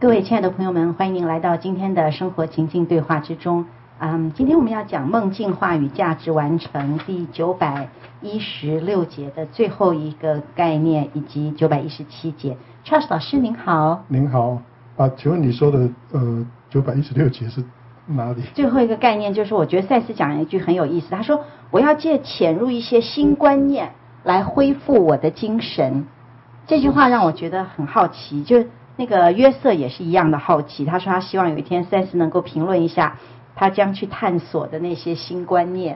各位亲爱的朋友们，欢迎您来到今天的生活情境对话之中。今天我们要讲梦境化与价值完成第916节的最后一个概念，以及917节。Charles 老师您好。 您好，请问你说的916节是哪里？ 最后一个概念就是我觉得赛斯讲了一句很有意思，他说我要借潜入一些新观念来恢复我的精神。这句话让我觉得很好奇，就那个约瑟也是一样的好奇，他说他希望有一天赛斯能够评论一下他将去探索的那些新观念。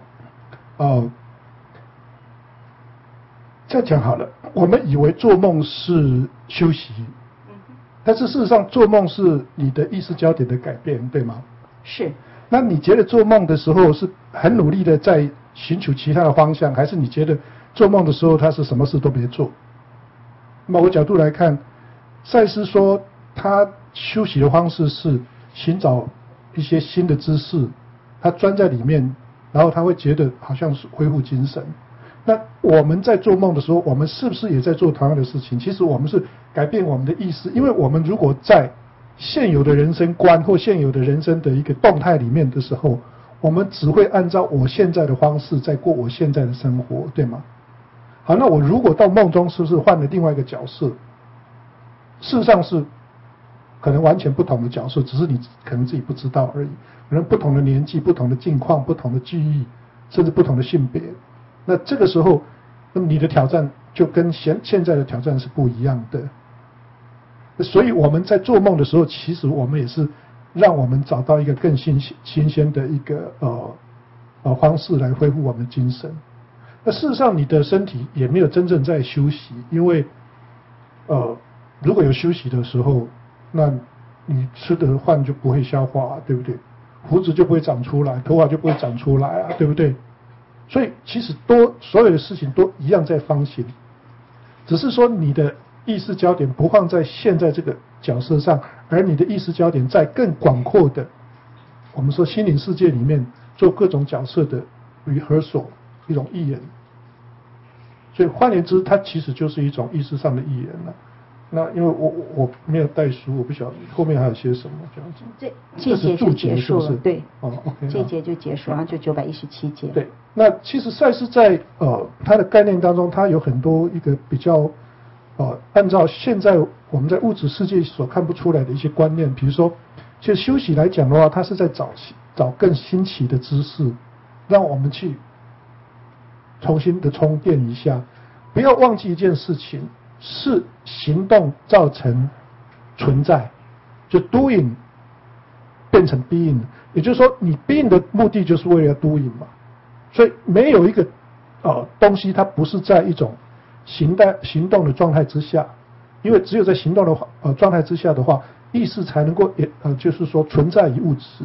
这样讲好了，我们以为做梦是休息，但是事实上做梦是你的意识焦点的改变，对吗？ 是。 那你觉得做梦的时候是很努力的在寻求其他的方向，还是你觉得做梦的时候他是什么事都别做？某个角度来看，赛斯说他休息的方式是寻找一些新的知识，他钻在里面，然后他会觉得好像是恢复精神。那我们在做梦的时候，我们是不是也在做同样的事情？其实我们是改变我们的意识，因为我们如果在现有的人生观或现有的人生的一个动态里面的时候，我们只会按照我现在的方式在过我现在的生活，对吗？好，那我如果到梦中是不是换了另外一个角色？事实上是可能完全不同的角色，只是你可能自己不知道而已。可能不同的年纪、不同的境况、不同的记忆，甚至不同的性别。那这个时候，那么你的挑战就跟现在的挑战是不一样的。所以我们在做梦的时候，其实我们也是让我们找到一个更新鲜的一个方式来恢复我们的精神。那事实上，你的身体也没有真正在休息，因为如果有休息的时候，那你吃的饭就不会消化，对不对？胡子就不会长出来，头发就不会长出来啊，对不对？所以其实所有的事情都一样在放行，只是说你的意识焦点不放在现在这个角色上，而你的意识焦点在更广阔的，我们说心灵世界里面做各种角色的rehearsal，一种意言。所以换言之，它其实就是一种意识上的意言了。那因为我没有带书，我不晓得后面还有些什么这样子。 这节就结束了，对。 OK， 这节就结束，然后就917节。 对，那其实赛斯在它的概念当中，它有很多一个比较按照现在我们在物质世界所看不出来的一些观念，比如说，其实休息来讲的话，它是在找更新奇的知识，让我们去重新的充电一下。不要忘记一件事情，是行动造成存在，就 doing 变成 being， 也就是说你 being 的目的就是为了 doing 嘛。所以没有一个东西它不是在一种行动的状态之下，因为只有在行动的状态之下的话，意识才能够就是说存在于物质。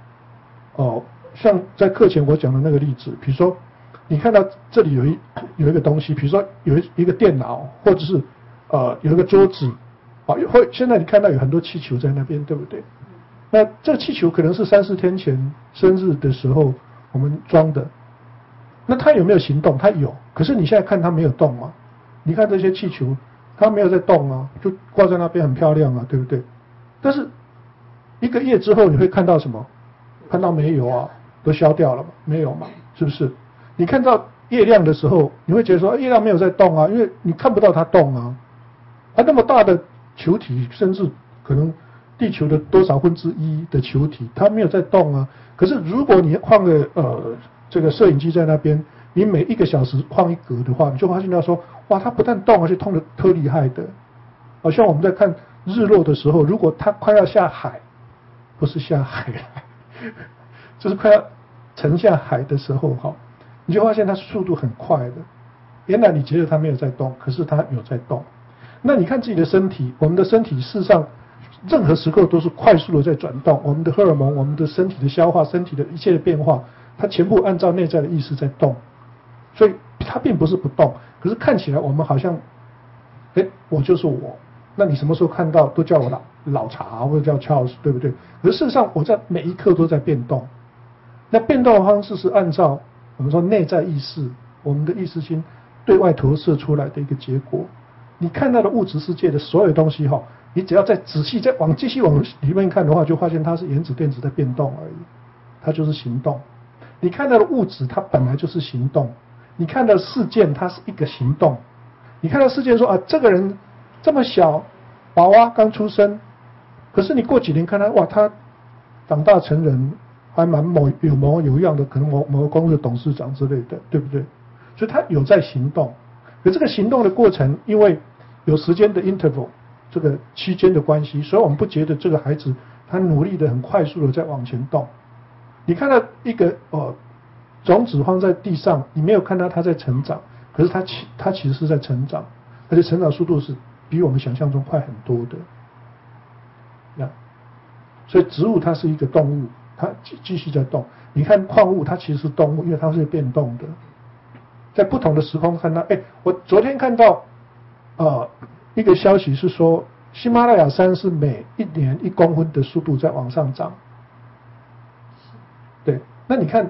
像在课前我讲的那个例子，比如说你看到这里有一个东西，比如说有一个电脑，或者是有一个桌子，现在你看到有很多气球在那边，对不对？那这个气球可能是3-4天前生日的时候我们装的，那它有没有行动？它有，可是你现在看它没有动嘛？你看这些气球，它没有在动啊，就挂在那边很漂亮啊，对不对？但是1个月之后你会看到什么？看到没有啊？都消掉了嘛？没有嘛？是不是？你看到月亮的时候，你会觉得说月亮没有在动啊，因为你看不到它动啊。那么大的球体，甚至可能地球的多少1/4的球体，它没有在动啊。可是如果你放个这个摄影机在那边，你每1个小时放1格的话，你就发现到说，哇，它不但动，而且动得特厉害的。好像我们在看日落的时候，如果它快要下海，不是下海了，就是快要沉下海的时候，你就发现它速度很快的。原来你觉得它没有在动，可是它有在动。那你看自己的身体，我们的身体事实上任何时刻都是快速的在转动，我们的荷尔蒙，我们的身体的消化，身体的一切的变化，它全部按照内在的意识在动。所以它并不是不动，可是看起来我们好像我就是我。那你什么时候看到都叫我老查或者叫 Charles， 对不对？可是事实上我在每一刻都在变动。那变动的方式是按照我们说内在意识，我们的意识心对外投射出来的一个结果。你看到的物质世界的所有东西你只要再仔细继续往里面看的话，就发现它是原子电子在变动而已，它就是行动。你看到的物质，它本来就是行动；你看到事件，它是一个行动。你看到事件说啊，这个人这么小，宝啊，刚出生，可是你过几年看他，哇，他长大成人，还蛮有模有样的，可能某个公司的董事长之类的，对不对？所以他有在行动，可这个行动的过程，因为有时间的 interval 这个期间的关系，所以我们不觉得这个孩子他努力的很快速的在往前动。你看到一个种子放在地上，你没有看到它在成长，可是它其实是在成长，而且成长速度是比我们想象中快很多的。所以植物它是一个动物，它继续在动。你看矿物，它其实是动物，因为它是变动的。在不同的时空看到，我昨天看到一个消息是说，喜马拉雅山是每1年1公分的速度在往上涨。对，那你看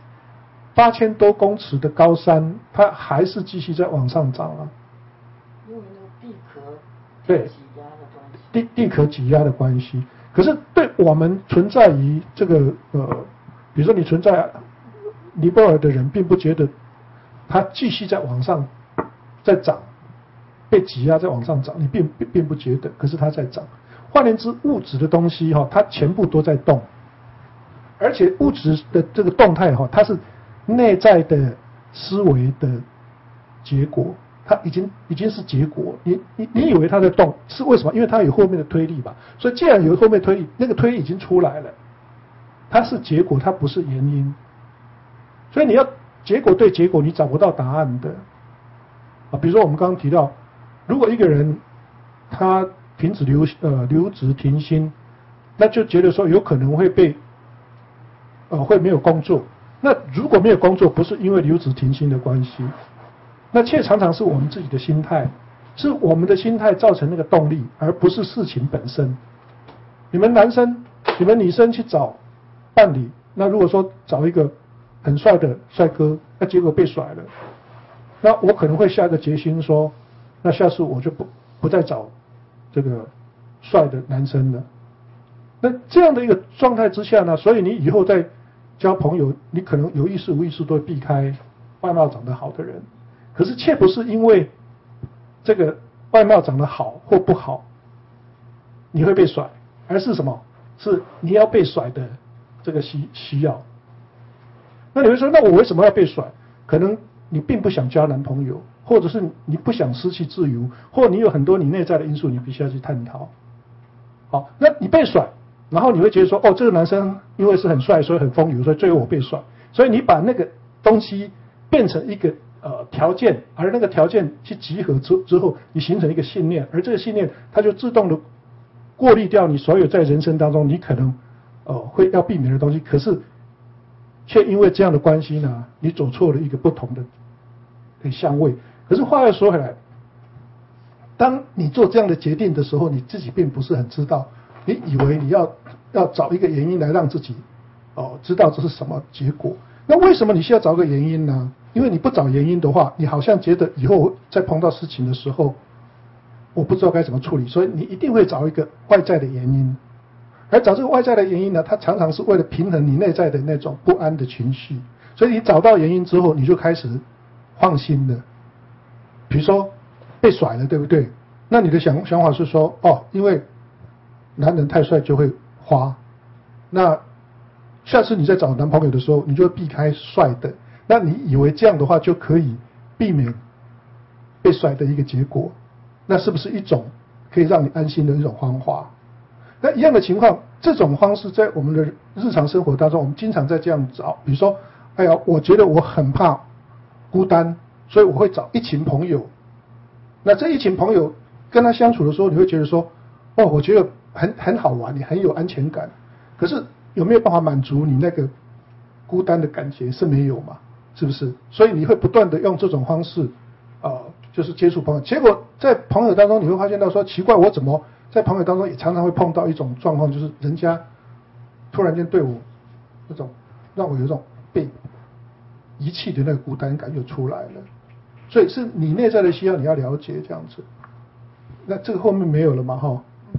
8000多公尺的高山，它还是继续在往上涨啊。 因为那个地壳对挤压的关系。 地壳挤压的关系。可是对我们存在于这个比如说你存在尼泊尔的人，并不觉得它继续在往上在涨，被挤压在往上涨，你并不觉得，可是它在涨。换言之，物质的东西它全部都在动，而且物质的这个动态它是内在的思维的结果。它已经是结果，你以为它在动，是为什么？因为它有后面的推力吧。所以既然有后面推力，那个推力已经出来了，它是结果，它不是原因。所以你要结果对结果，你找不到答案的比如说我们刚刚提到，如果一个人他停止留职停薪，那就觉得说有可能会会没有工作。那如果没有工作，不是因为留职停薪的关系。那却常常是我们自己的心态，是我们的心态造成那个动力，而不是事情本身。你们男生、你们女生去找伴侣，那如果说找一个很帅的帅哥，那结果被甩了，那我可能会下个决心说，那下次我就不再找这个帅的男生了。那这样的一个状态之下呢，所以你以后在交朋友，你可能有意识无意识都会避开外貌长得好的人。可是却不是因为这个外貌长得好或不好你会被甩，而是什么？是你要被甩的这个需要。那你会说，那我为什么要被甩？可能你并不想交男朋友，或者是你不想失去自由，或你有很多你内在的因素，你必须要去探讨。好，那你被甩，然后你会觉得说，这个男生因为是很帅，所以很风流，所以最后我被甩。所以你把那个东西变成一个条件，而那个条件去集合之后，你形成一个信念，而这个信念它就自动的过滤掉你所有在人生当中你可能会要避免的东西，可是却因为这样的关系呢，你走错了一个不同的相位。可是话又说回来，当你做这样的决定的时候，你自己并不是很知道，你以为你要找一个原因来让自己知道这是什么结果。那为什么你需要找个原因呢？因为你不找原因的话，你好像觉得以后再碰到事情的时候，我不知道该怎么处理，所以你一定会找一个外在的原因。而找这个外在的原因呢，它常常是为了平衡你内在的那种不安的情绪。所以你找到原因之后，你就开始放心了。比如说被甩了，对不对？那你的想法是说，因为男人太帅就会花，那下次你在找男朋友的时候，你就会避开帅的。那你以为这样的话就可以避免被甩的一个结果，那是不是一种可以让你安心的一种方法？那一样的情况，这种方式在我们的日常生活当中，我们经常在这样找。比如说，我觉得我很怕孤单，所以我会找一群朋友。那这一群朋友跟他相处的时候，你会觉得说，我觉得很好玩，你很有安全感。可是有没有办法满足你那个孤单的感觉？是没有嘛？是不是？所以你会不断的用这种方式，就是接触朋友。结果在朋友当中，你会发现到说，奇怪，我怎么在朋友当中也常常会碰到一种状况，就是人家突然间对我那种让我有一种被遗弃的那个孤单感又出来了。所以是你内在的需要，你要了解这样子。那这个后面没有了嘛？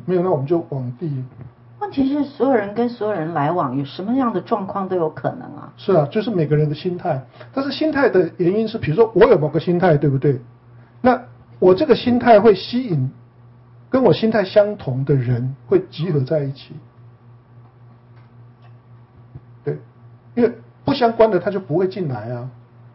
没有，那我们就往第。 问题是所有人跟所有人来往，有什么样的状况都有可能啊。 是啊，就是每个人的心态。但是心态的原因是，比如说我有某个心态，对不对？那我这个心态会吸引跟我心态相同的人会集合在一起。对，因为不相关的他就不会进来啊。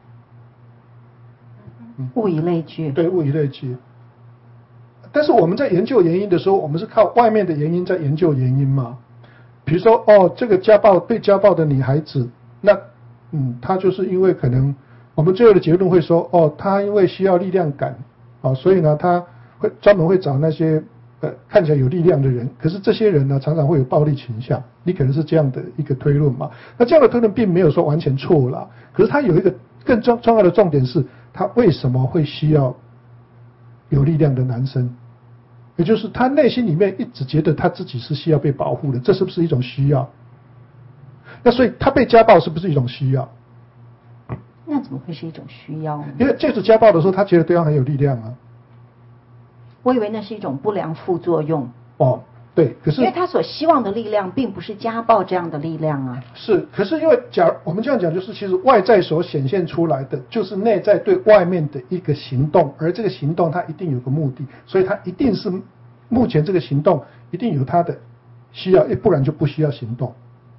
物以类聚。 对，物以类聚。但是我们在研究原因的时候，我们是靠外面的原因在研究原因嘛？比如说，这个被家暴的女孩子，那她就是因为可能我们最后的结论会说，她因为需要力量感，所以呢，她会专门会找那些看起来有力量的人，可是这些人呢，常常会有暴力倾向，你可能是这样的一个推论嘛？那这样的推论并没有说完全错啦，可是它有一个更重要的重点是，他为什么会需要有力量的男生？也就是他内心里面一直觉得他自己是需要被保护的，这是不是一种需要？那所以他被家暴是不是一种需要？ 那怎么会是一种需要呢？ 因为借助家暴的时候，他觉得对方很有力量啊。 我以为那是一种不良副作用。 对，可是因为他所希望的力量并不是家暴这样的力量啊。 是，可是因为我们这样讲，就是其实外在所显现出来的，就是内在对外面的一个行动，而这个行动它一定有个目的，所以它一定是目前这个行动一定有它的需要，不然就不需要行动。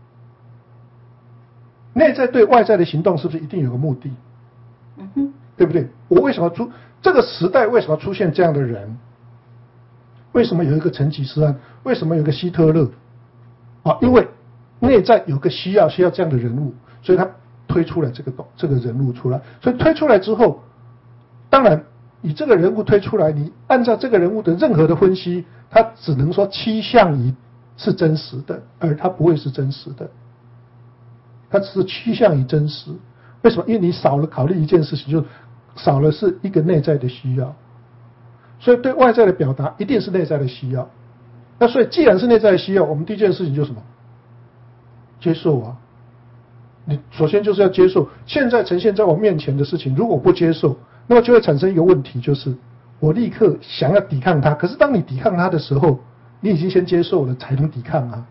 内在对外在的行动是不是一定有个目的？对不对？我为什么这个时代为什么出现这样的人？为什么有一个成吉思汗？为什么有一个希特勒？因为内在有个需要这样的人物，所以他推出了这个人物出来。所以推出来之后，当然你这个人物推出来，你按照这个人物的任何的分析，他只能说趋向于是真实的，而他不会是真实的。他只是趋向于真实。为什么？因为你少了考虑一件事情，就少了是一个内在的需要。所以对外在的表达一定是内在的需要。那所以既然是内在的需要，我们第一件事情就是什么？接受啊！你首先就是要接受现在呈现在我面前的事情。如果不接受，那么就会产生一个问题，就是我立刻想要抵抗它。可是当你抵抗它的时候，你已经先接受了，才能抵抗啊。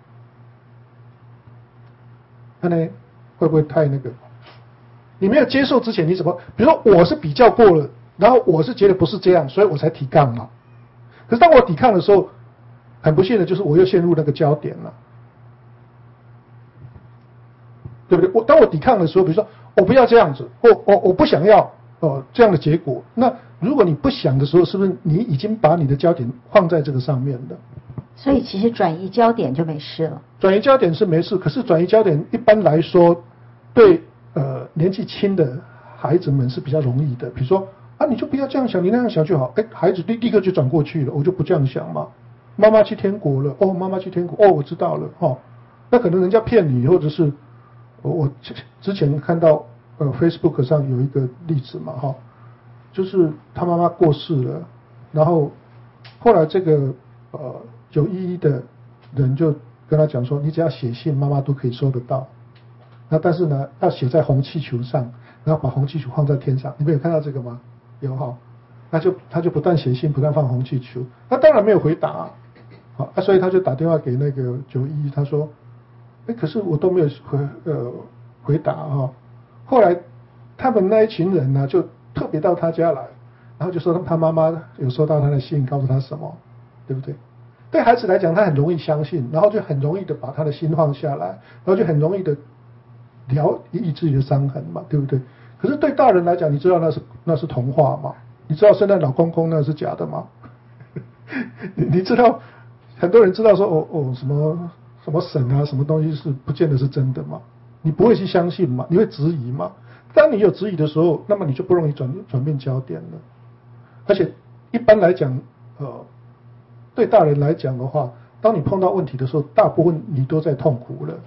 那呢，会不会太那个？你没有接受之前，你怎么？比如说我是比较过了。然后我是觉得不是这样，所以我才抵抗嘛。可是当我抵抗的时候，很不幸的就是我又陷入那个焦点了，对不对？当我抵抗的时候，比如说我不要这样子，我不想要这样的结果。那如果你不想的时候，是不是你已经把你的焦点放在这个上面了？ 所以其实转移焦点就没事了。 转移焦点是没事，可是转移焦点一般来说，对年纪轻的孩子们是比较容易的。比如说。你就不要这样想，你那样想就好。孩子立刻就转过去了，我就不这样想嘛。妈妈去天国了，妈妈去天国，我知道了，那可能人家骗你，或者是我之前看到Facebook 上有一个例子嘛，就是他妈妈过世了，然后后来这个911的人就跟他讲说，你只要写信，妈妈都可以收得到。那但是呢，要写在红气球上，然后把红气球放在天上。你们有看到这个吗？有哈，他就不断写信，不断放红气球，他当然没有回答，所以他就打电话给那个911，他说，可是我都没有回答哈。后来他们那一群人呢，就特别到他家来，然后就说他妈妈有收到他的信，告诉他什么，对不对？对孩子来讲，他很容易相信，然后就很容易的把他的心放下来，然后就很容易的疗愈自己的伤痕嘛，对不对？可是对大人来讲，你知道那是童话吗？你知道圣诞老公公那是假的吗？你知道很多人知道说什么神啊，什么东西是不见得是真的吗？你不会去相信嘛？你会质疑嘛？当你有质疑的时候，那么你就不容易转变焦点了。而且一般来讲，对大人来讲的话，当你碰到问题的时候，大部分你都在痛苦了。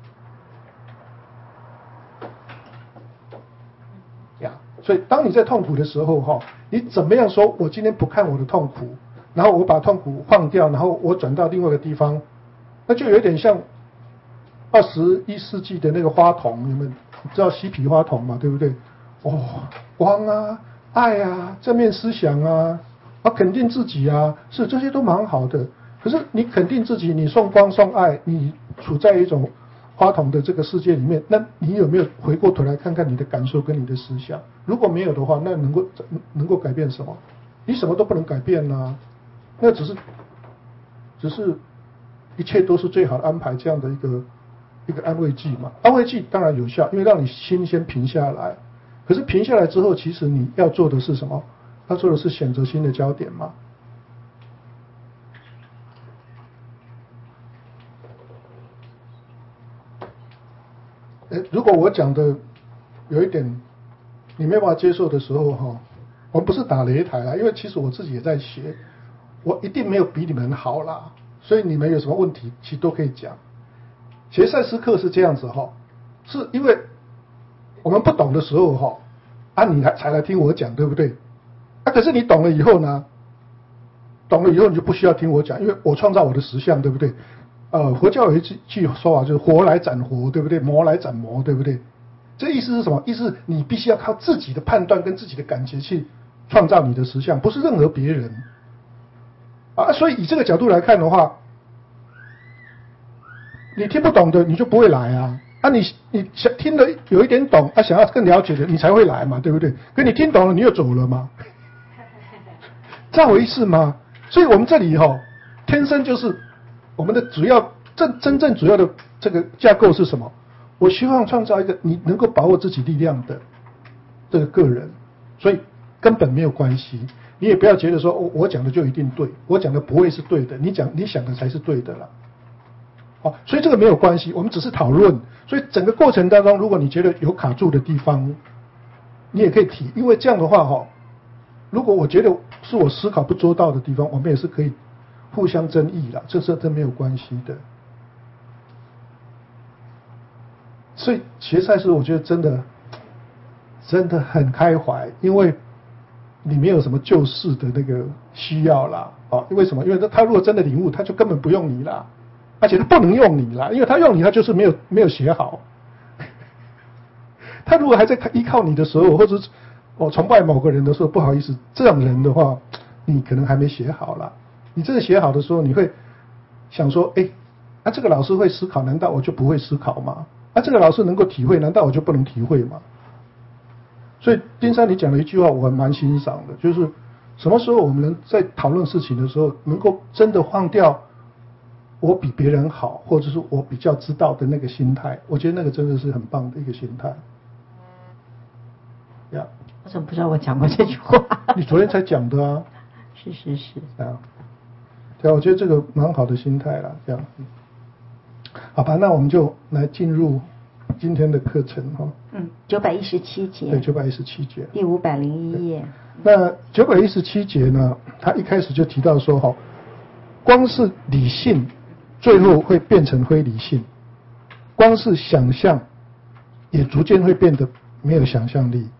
所以当你在痛苦的时候你怎么样说我今天不看我的痛苦，然后我把痛苦放掉，然后我转到另外一个地方，那就有点像21世纪的那个花童，你们知道嬉皮花童嘛，对不对？光啊，爱啊，正面思想啊，肯定自己啊，是这些都蛮好的。 可是你肯定自己，你送光送爱，你处在一种花筒的这个世界里面，那你有没有回过头来看看你的感受跟你的思想？如果没有的话，那能够改变什么？你什么都不能改变啊，那只是一切都是最好的安排这样的一个安慰剂嘛。安慰剂当然有效，因为让你心先平下来。可是平下来之后，其实你要做的是什么？要做的是选择新的焦点嘛。如果我讲的有一点你没办法接受的时候哈，我们不是打擂台啦，因为其实我自己也在学，我一定没有比你们好啦，所以你们有什么问题其实都可以讲。学赛斯课是这样子哈，是因为我们不懂的时候哈，你才来听我讲，对不对？可是你懂了以后呢？懂了以后你就不需要听我讲，因为我创造我的实相，对不对？佛教有一句说法，就是活来斩活，对不对？魔来斩魔，对不对？这意思是什么？意思是你必须要靠自己的判断跟自己的感觉去创造你的实相，不是任何别人所以以这个角度来看的话，你听不懂的你就不会来你想听的有一点懂想要更了解的你才会来嘛，对不对？可你听懂了你又走了嘛，这样回事吗？所以我们这里天生就是我们的主要真正主要的这个架构是什么？我希望创造一个你能够把握自己力量的这个个人，所以根本没有关系。你也不要觉得说我讲的就一定对，我讲的不会是对的，你想的才是对的啦。所以这个没有关系，我们只是讨论。所以整个过程当中，如果你觉得有卡住的地方，你也可以提，因为这样的话如果我觉得是我思考不周到的地方，我们也是可以互相争议啦，这是真没有关系的。所以学赛斯我觉得真的很开怀，因为你没有什么救世的那个需要啦。为什么？因为他如果真的领悟，他就根本不用你啦，而且他不能用你啦，因为他用你，他就是没有学好。他如果还在依靠你的时候，或者崇拜某个人的时候，不好意思，这种人的话，你可能还没学好啦。你真的学好的时候，你会想说，这个老师会思考，难道我就不会思考吗？这个老师能够体会，难道我就不能体会吗？所以丁山你讲了一句话，我还蛮欣赏的，就是什么时候我们能在讨论事情的时候，能够真的放掉我比别人好，或者是我比较知道的那个心态，我觉得那个真的是很棒的一个心态。 我怎么不知道我讲过这句话？ 你昨天才讲的啊。 是。 对，我觉得这个蛮好的心态啦，这样。好吧，那我们就来进入今天的课程 917节。 对，917节。 第501页。 那917节呢，他一开始就提到说光是理性最后会变成非理性，光是想象也逐渐会变得没有想象力。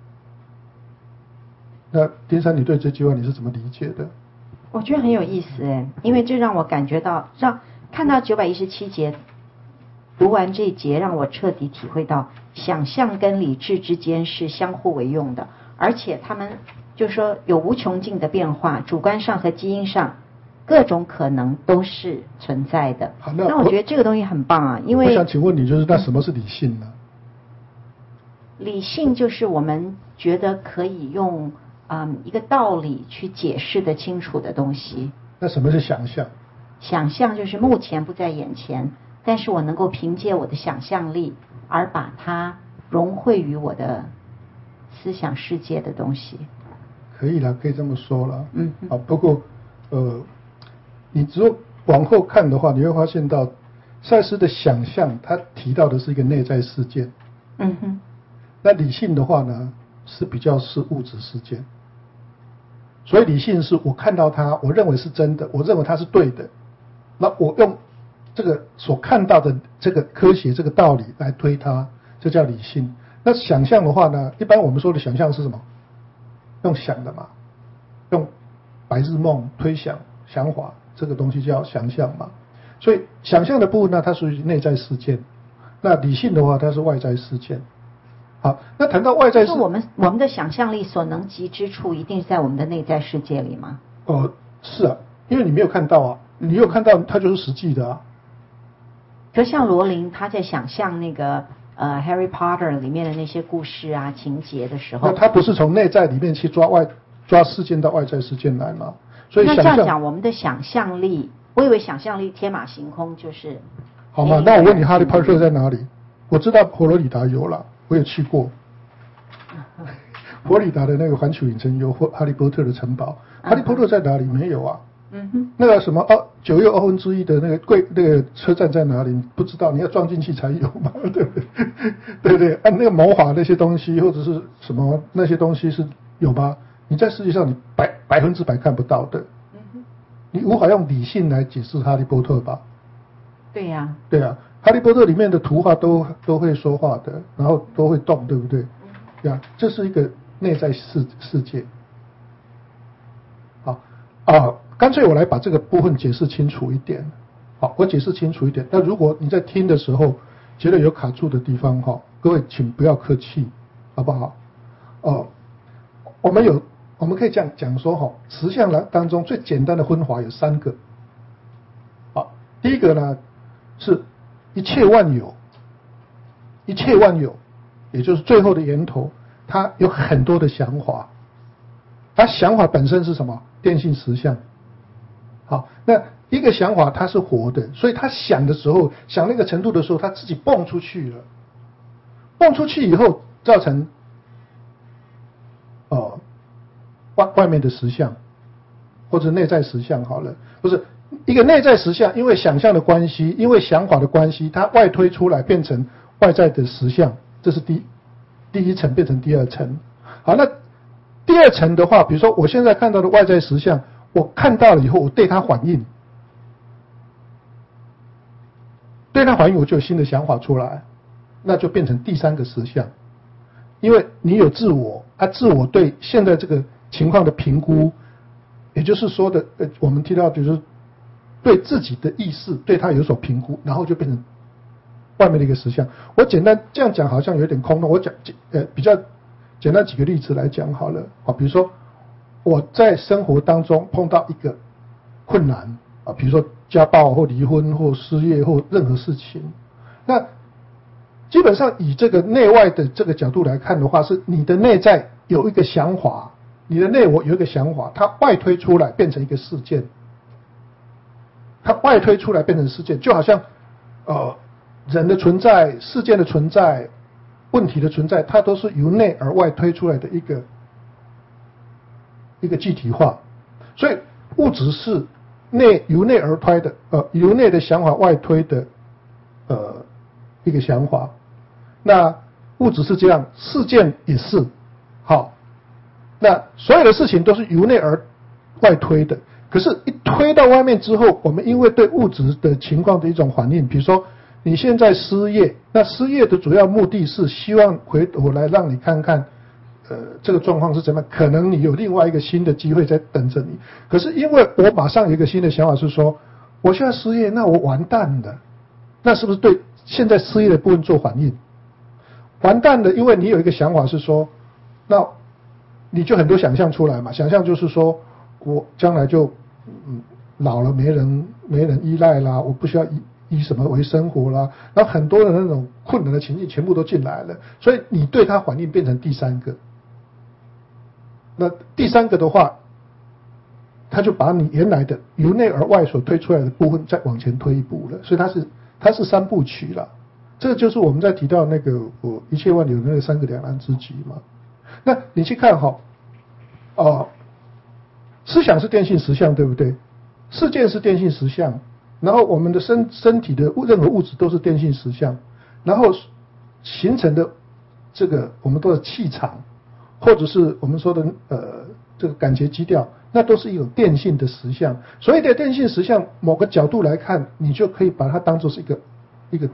那丁山，你对这句话你是怎么理解的？ 我觉得很有意思因为这让我感觉到，看到917节，读完这一节，让我彻底体会到想象跟理智之间是相互为用的，而且他们就是说有无穷尽的变化，主观上和基因上各种可能都是存在的。那我觉得这个东西很棒因为我想请问你，就是那什么是理性呢？ 理性就是我们觉得可以用一个道理去解释的清楚的东西。 那什么是想象？ 想象就是目前不在眼前，但是我能够凭借我的想象力而把它融汇于我的思想世界的东西。 可以了，可以这么说了。不过你只有往后看的话，你会发现到赛斯的想象，他提到的是一个内在事件。那理性的话呢，是比较是物质事件。所以理性是我看到它，我认为是真的，我认为它是对的，那我用这个所看到的这个科学这个道理来推它，这叫理性。那想象的话呢，一般我们说的想象是什么？用想的嘛，用白日梦推想想法，这个东西叫想象嘛。所以想象的部分呢，它属于内在事件，那理性的话它是外在事件。好，那谈到外在事， 我们的想象力所能及之处，一定在我们的内在世界里吗？ 是啊，因为你没有看到你有看到它就是实际的啊。 可像罗琳他在想象那个Harry Potter 里面的那些故事啊情节的时候， 那他不是从内在里面去抓事件到外在事件来吗？所以那这样讲，我们的想象力，我以为想象力天马行空就是好吗？那我问你，哈利波特在哪里？我知道佛罗里达有了，我也去过。佛罗里达的那个环球影城有哈利波特的城堡，哈利波特在哪里？没有啊。那个什么9又1/2的那个车站在哪里？你不知道，你要撞进去才有嘛，对不对？对不对？那个魔法那些东西或者是什么那些东西是有吗？你在世界上你100%看不到的。你无法用理性来解释哈利波特吧？ 对呀。 对啊，哈利波特里面的图画都会说话的，然后都会动，对不对？呀，这是一个内在世界。好干脆我来把这个部分解释清楚一点。好，我解释清楚一点。那如果你在听的时候觉得有卡住的地方，各位请不要客气，好不好？我们可以这样讲说，实相当中最简单的分法有3个。好，第一个呢是一切万有，一切万有，也就是最后的源头，它有很多的想法。它想法本身是什么？电性实相。好，那一个想法它是活的，所以它想的时候，想那个程度的时候，它自己蹦出去了。蹦出去以后，造成外面的实相，或者内在实相好了，不是一个内在实相，因为想象的关系，因为想法的关系，它外推出来变成外在的实相，这是第一层变成第2层。好，那第2层的话，比如说我现在看到的外在实相，我看到了以后，我对它反应，对它反应，我就有新的想法出来，那就变成第3个实相。因为你有自我，自我对现在这个情况的评估，也就是说的，我们提到就是对自己的意识对它有所评估，然后就变成外面的一个实相。我简单这样讲好像有点空洞，我讲比较简单几个例子来讲好了。比如说我在生活当中碰到一个困难比如说家暴或离婚或失业或任何事情，那基本上以这个内外的这个角度来看的话，是你的内在有一个想法，你的内我有一个想法，它外推出来变成一个事件，它外推出来变成事件，就好像人的存在、事件的存在、问题的存在，它都是由内而外推出来的一个具体化。所以物质是由内而推的，由内的想法外推的一个想法。那物质是这样，事件也是。好，那所有的事情都是由内而外推的。可是，一推到外面之后，我们因为对物质的情况的一种反应，比如说你现在失业，那失业的主要目的是希望回头来让你看看，这个状况是怎么样，可能你有另外一个新的机会在等着你。可是因为我马上有一个新的想法是说，我现在失业，那我完蛋了，那是不是对现在失业的部分做反应？完蛋了，因为你有一个想法是说，那你就很多想象出来嘛，想象就是说我将来就老了没人依赖啦，我不需要以什么为生活啦，然后很多的那种困难的情境全部都进来了，所以你对它反应变成第3个。那第3个的话，他就把你原来的由内而外所推出来的部分再往前推一步了，所以它是3部曲了。这个就是我们在提到那个一切万有那个3个两难之极嘛。那你去看思想是电性实相，对不对？事件是电性实相，然后我们的身体的任何物质都是电性实相，然后形成的这个我们说的气场，或者是我们说的这个感觉基调，那都是一种电性的实相。所以的电性实相，某个角度来看，你就可以把它当作是一个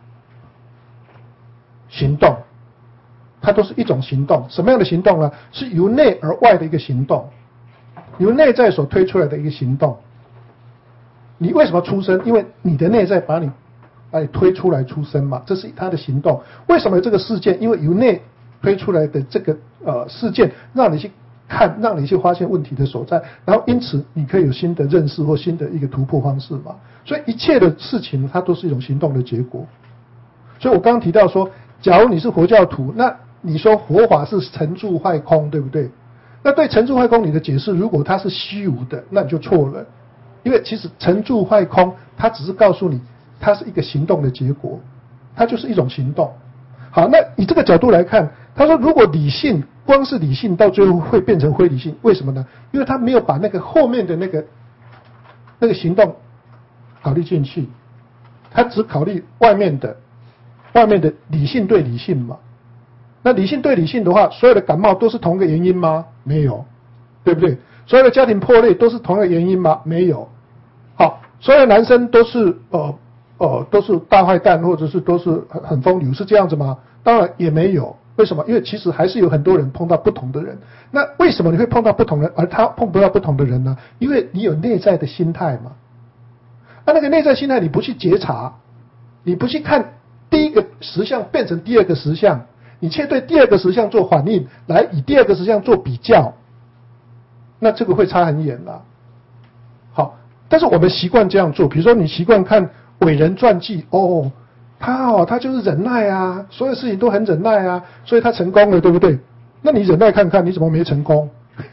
行动，它都是一种行动。什么样的行动呢？是由内而外的一个行动，由内在所推出来的一个行动。你为什么出生？因为你的内在把你推出来出生嘛，这是它的行动。为什么有这个事件？因为由内推出来的这个事件，让你去看，让你去发现问题的所在，然后因此你可以有新的认识或新的一个突破方式嘛。所以一切的事情它都是一种行动的结果。所以我刚刚提到说，假如你是佛教徒，那你说佛法是成住坏空，对不对？那对成住坏空你的解释，如果它是虚无的，那你就错了。因为其实成住坏空，它只是告诉你，它是一个行动的结果，它就是一种行动。好，那以这个角度来看，他说如果理性光是理性到最后会变成非理性，为什么呢？因为他没有把那个后面的那个行动考虑进去，他只考虑外面的理性对理性嘛。那理性对理性的话，所有的感冒都是同一个原因吗？没有，对不对？所有的家庭破裂都是同一个原因吗？没有。好，所有的男生都是都是大坏蛋，或者是都是很风流，是这样子吗？当然也没有。为什么？因为其实还是有很多人碰到不同的人。那为什么你会碰到不同人，而他碰不到不同的人呢？因为你有内在的心态嘛。那个内在心态你不去觉察，你不去看第一个实相变成第二个实相，你却对第二个实相做反应，来以第二个实相做比较，那这个会差很远啦。好，但是我们习惯这样做，比如说你习惯看伟人传记，他就是忍耐啊，所有事情都很忍耐啊，所以他成功了，对不对？那你忍耐看看，你怎么没成功？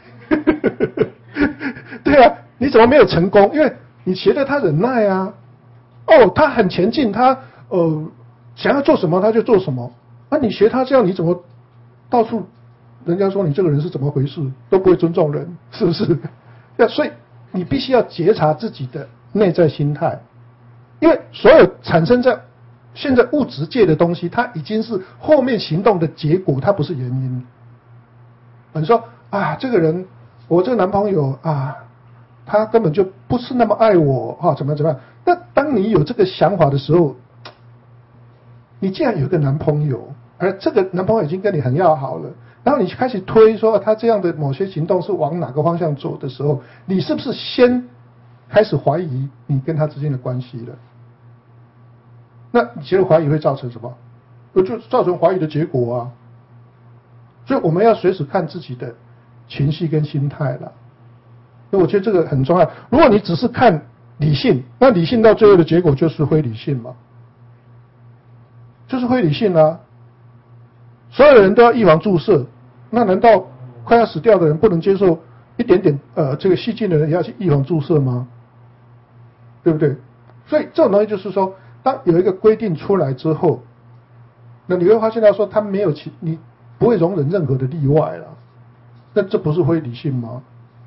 对啊，你怎么没有成功？因为你学的他忍耐啊，他很前进，他想要做什么他就做什么。那你学他这样，你怎么到处人家说你这个人是怎么回事，都不会尊重人，是不是？所以你必须要觉察自己的内在心态，因为所有产生在现在物质界的东西，它已经是后面行动的结果，它不是原因。你说这个人，我这个男朋友他根本就不是那么爱我怎么样？那当你有这个想法的时候，你既然有一个男朋友，而这个男朋友已经跟你很要好了，然后你开始推说他这样的某些行动是往哪个方向走的时候，你是不是先开始怀疑你跟他之间的关系了？那你觉得怀疑会造成什么？就造成怀疑的结果啊。所以我们要随时看自己的情绪跟心态了。所以我觉得这个很重要。如果你只是看理性，那理性到最后的结果就是非理性嘛，就是非理性啊。所有人都要预防注射，那难道快要死掉的人不能接受一点点这个细菌的人也要去预防注射吗？对不对？所以这种东西就是说，当有一个规定出来之后，那你会发现到说，他没有你不会容忍任何的例外了。那这不是非理性吗？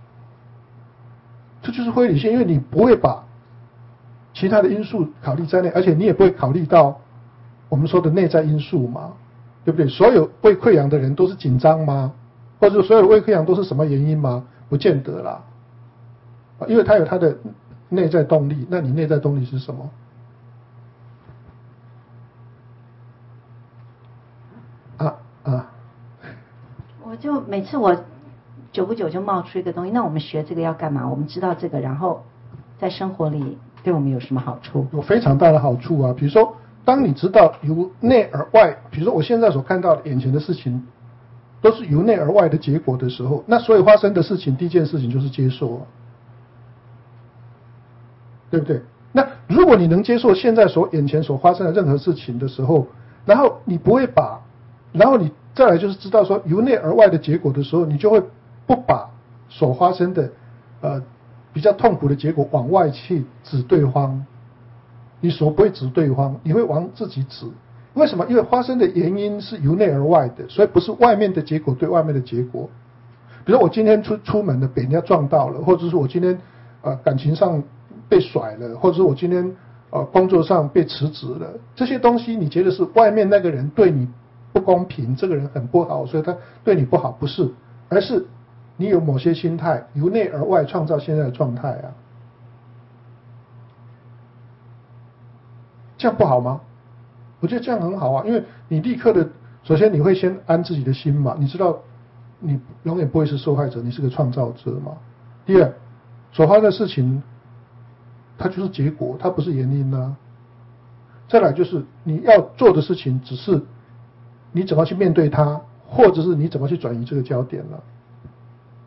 这就是非理性，因为你不会把其他的因素考虑在内，而且你也不会考虑到我们说的内在因素嘛，对不对？所有胃溃疡的人都是紧张吗？或者所有的胃溃疡都是什么原因吗？不见得啦，因为他有他的内在动力。那你内在动力是什么？ 我就每次久不久就冒出一个东西，那我们学这个要干嘛？我们知道这个，然后在生活里对我们有什么好处？ 有非常大的好处啊！比如说，当你知道由内而外，比如说我现在所看到的眼前的事情，都是由内而外的结果的时候，那所有发生的事情，第一件事情就是接受啊，对不对？那如果你能接受现在眼前所发生的任何事情的时候，然后你不会然后你再来就是知道说由内而外的结果的时候，你就会不把所发生的比较痛苦的结果往外去指对方，你所不会指对方，你会往自己指。为什么？因为发生的原因是由内而外的，所以不是外面的结果对外面的结果。比如我今天出门了被人家撞到了，或者是我今天感情上被甩了，或者是我今天工作上被辞职了，这些东西你觉得是外面那个人对你不公平，这个人很不好，所以他对你不好，不是，而是你有某些心态由内而外创造现在的状态啊，这样不好吗？我觉得这样很好啊，因为你立刻的，首先你会先安自己的心嘛，你知道你永远不会是受害者，你是个创造者嘛。第二，所发生的事情它就是结果，它不是原因啊。再来就是你要做的事情只是你怎么去面对它，或者是你怎么去转移这个焦点了。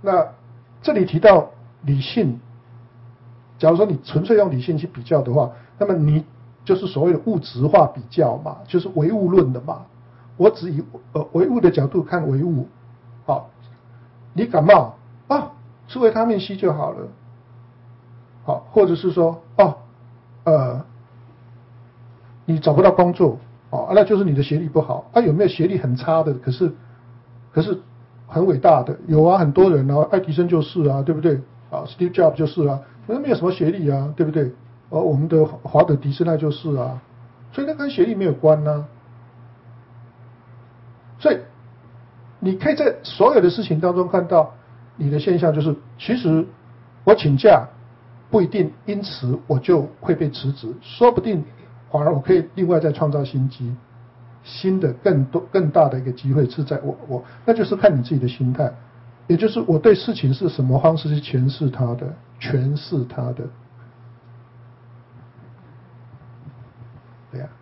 那这里提到理性，假如说你纯粹用理性去比较的话，那么你就是所谓的物质化比较嘛，就是唯物论的嘛。我只以唯物的角度看唯物，好，你感冒啊，吃维他命 C 就好了，好，或者是说你找不到工作，那就是你的学历不好啊。有没有学历很差的？可是很伟大的有啊，很多人啊，爱迪生就是啊，对不对啊 ？Steve Jobs 就是啊，那没有什么学历啊，对不对？我们的华德迪士尼就是啊，所以那跟学历没有关啊。所以你可以在所有的事情当中看到你的现象，就是其实我请假不一定因此我就会被辞职，说不定反而我可以另外再创造新机，新的更大的一个机会是在我，那就是看你自己的心态，也就是我对事情是什么方式去诠释它的。对呀。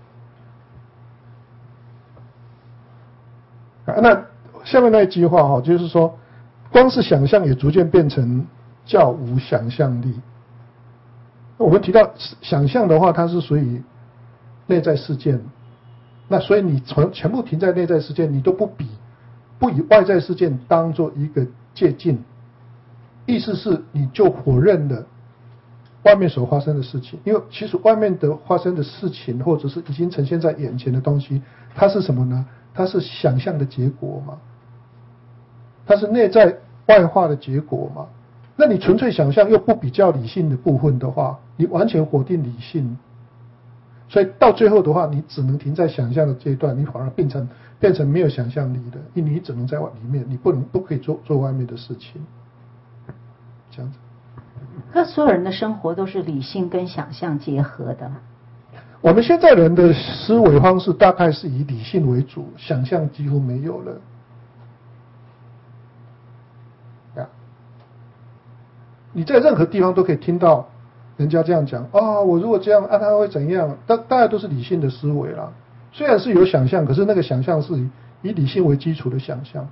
那下面那一句话就是说，光是想象也逐渐变成较无想象力。我们提到想象的话，它是属于内在事件，那所以你全部停在内在事件，你都不以外在事件当做一个借鉴，意思是你就否认了外面所发生的事情，因为其实外面的发生的事情，或者是已经呈现在眼前的东西，它是什么呢？它是想象的结果嘛，它是内在外化的结果嘛。那你纯粹想象又不比较理性的部分的话，你完全否定理性，所以到最后的话，你只能停在想象的阶段，你反而变成没有想象力的，因为你只能在里面，你不可以做外面的事情，这样子。 可所有人的生活都是理性跟想象结合的。 我们现在人的思维方式大概是以理性为主，想象几乎没有了。你在任何地方都可以听到人家这样讲啊，我如果这样他会怎样？大概都是理性的思维啦。虽然是有想象，可是那个想象是以理性为基础的想象。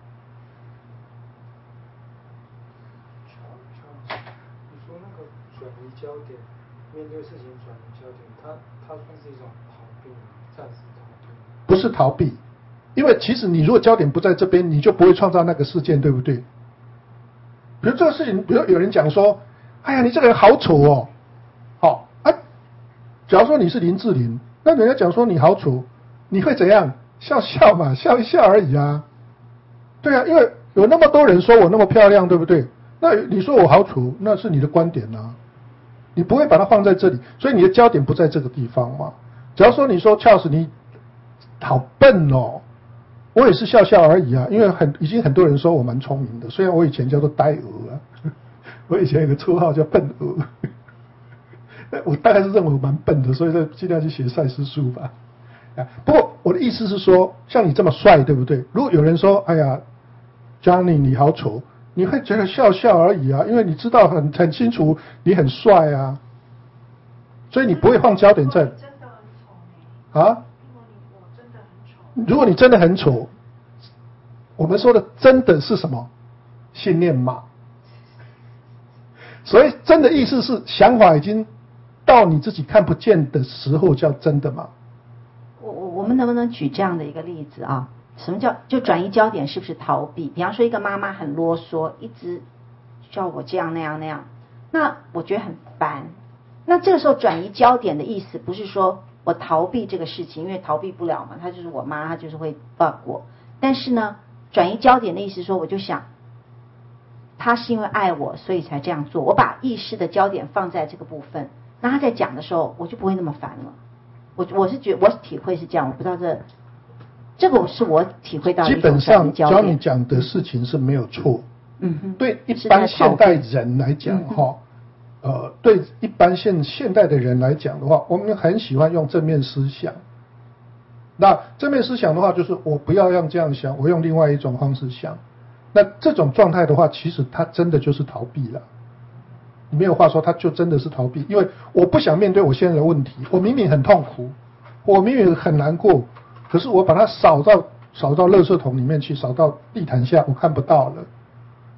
你说那个转移焦点，面对事情转移焦点，它算是一种逃避吗？暂时逃避？ 不是逃避，因为其实你如果焦点不在这边，你就不会创造那个事件，对不对？比如这个事情，比如有人讲说，哎呀，你这个人好丑哦，好啊。假如说你是林志玲，那人家讲说你好丑，你会怎样？笑笑嘛，笑一笑而已啊。对啊，因为有那么多人说我那么漂亮，对不对？那你说我好丑，那是你的观点啊，你不会把它放在这里，所以你的焦点不在这个地方嘛。只要说你说 Charles 你好笨哦。我也是笑笑而已啊，因为已经很多人说我蛮聪明的，虽然我以前叫做呆鹅啊，我以前有个绰号叫笨鹅，我大概是认为我蛮笨的，所以尽量去写赛斯书吧。不过我的意思是说，像你这么帅，对不对？如果有人说，哎呀 ，Johnny 你好丑，你会觉得笑笑而已啊，因为你知道很清楚你很帅啊，所以你不会放焦点在。 真的很丑啊？如果你真的很丑，我们说的真的是什么？信念嘛。所以真的意思是想法已经到你自己看不见的时候叫真的嘛。 我们能不能举这样的一个例子啊？什么叫就转移焦点？是不是逃避？比方说一个妈妈很啰嗦，一直叫我这样那样那样，那我觉得很烦。那这个时候转移焦点的意思不是说我逃避这个事情，因为逃避不了嘛，她就是我妈，她就是会 bug 我。但是呢，转移焦点的意思说，我就想，她是因为爱我，所以才这样做。我把意识的焦点放在这个部分，那她在讲的时候，我就不会那么烦了。我是觉得，我体会是这样，我不知道这个是我体会到的一种转移焦点。 基本上，只要你讲的事情是没有错， 嗯哼， 对一般现代人来讲哈。对一般现代的人来讲的话，我们很喜欢用正面思想。那正面思想的话，就是我不要让这样想，我用另外一种方式想。那这种状态的话，其实它真的就是逃避了。你没有话说，它就真的是逃避，因为我不想面对我现在的问题。我明明很痛苦，我明明很难过，可是我把它扫到垃圾桶里面去，扫到地毯下，我看不到了。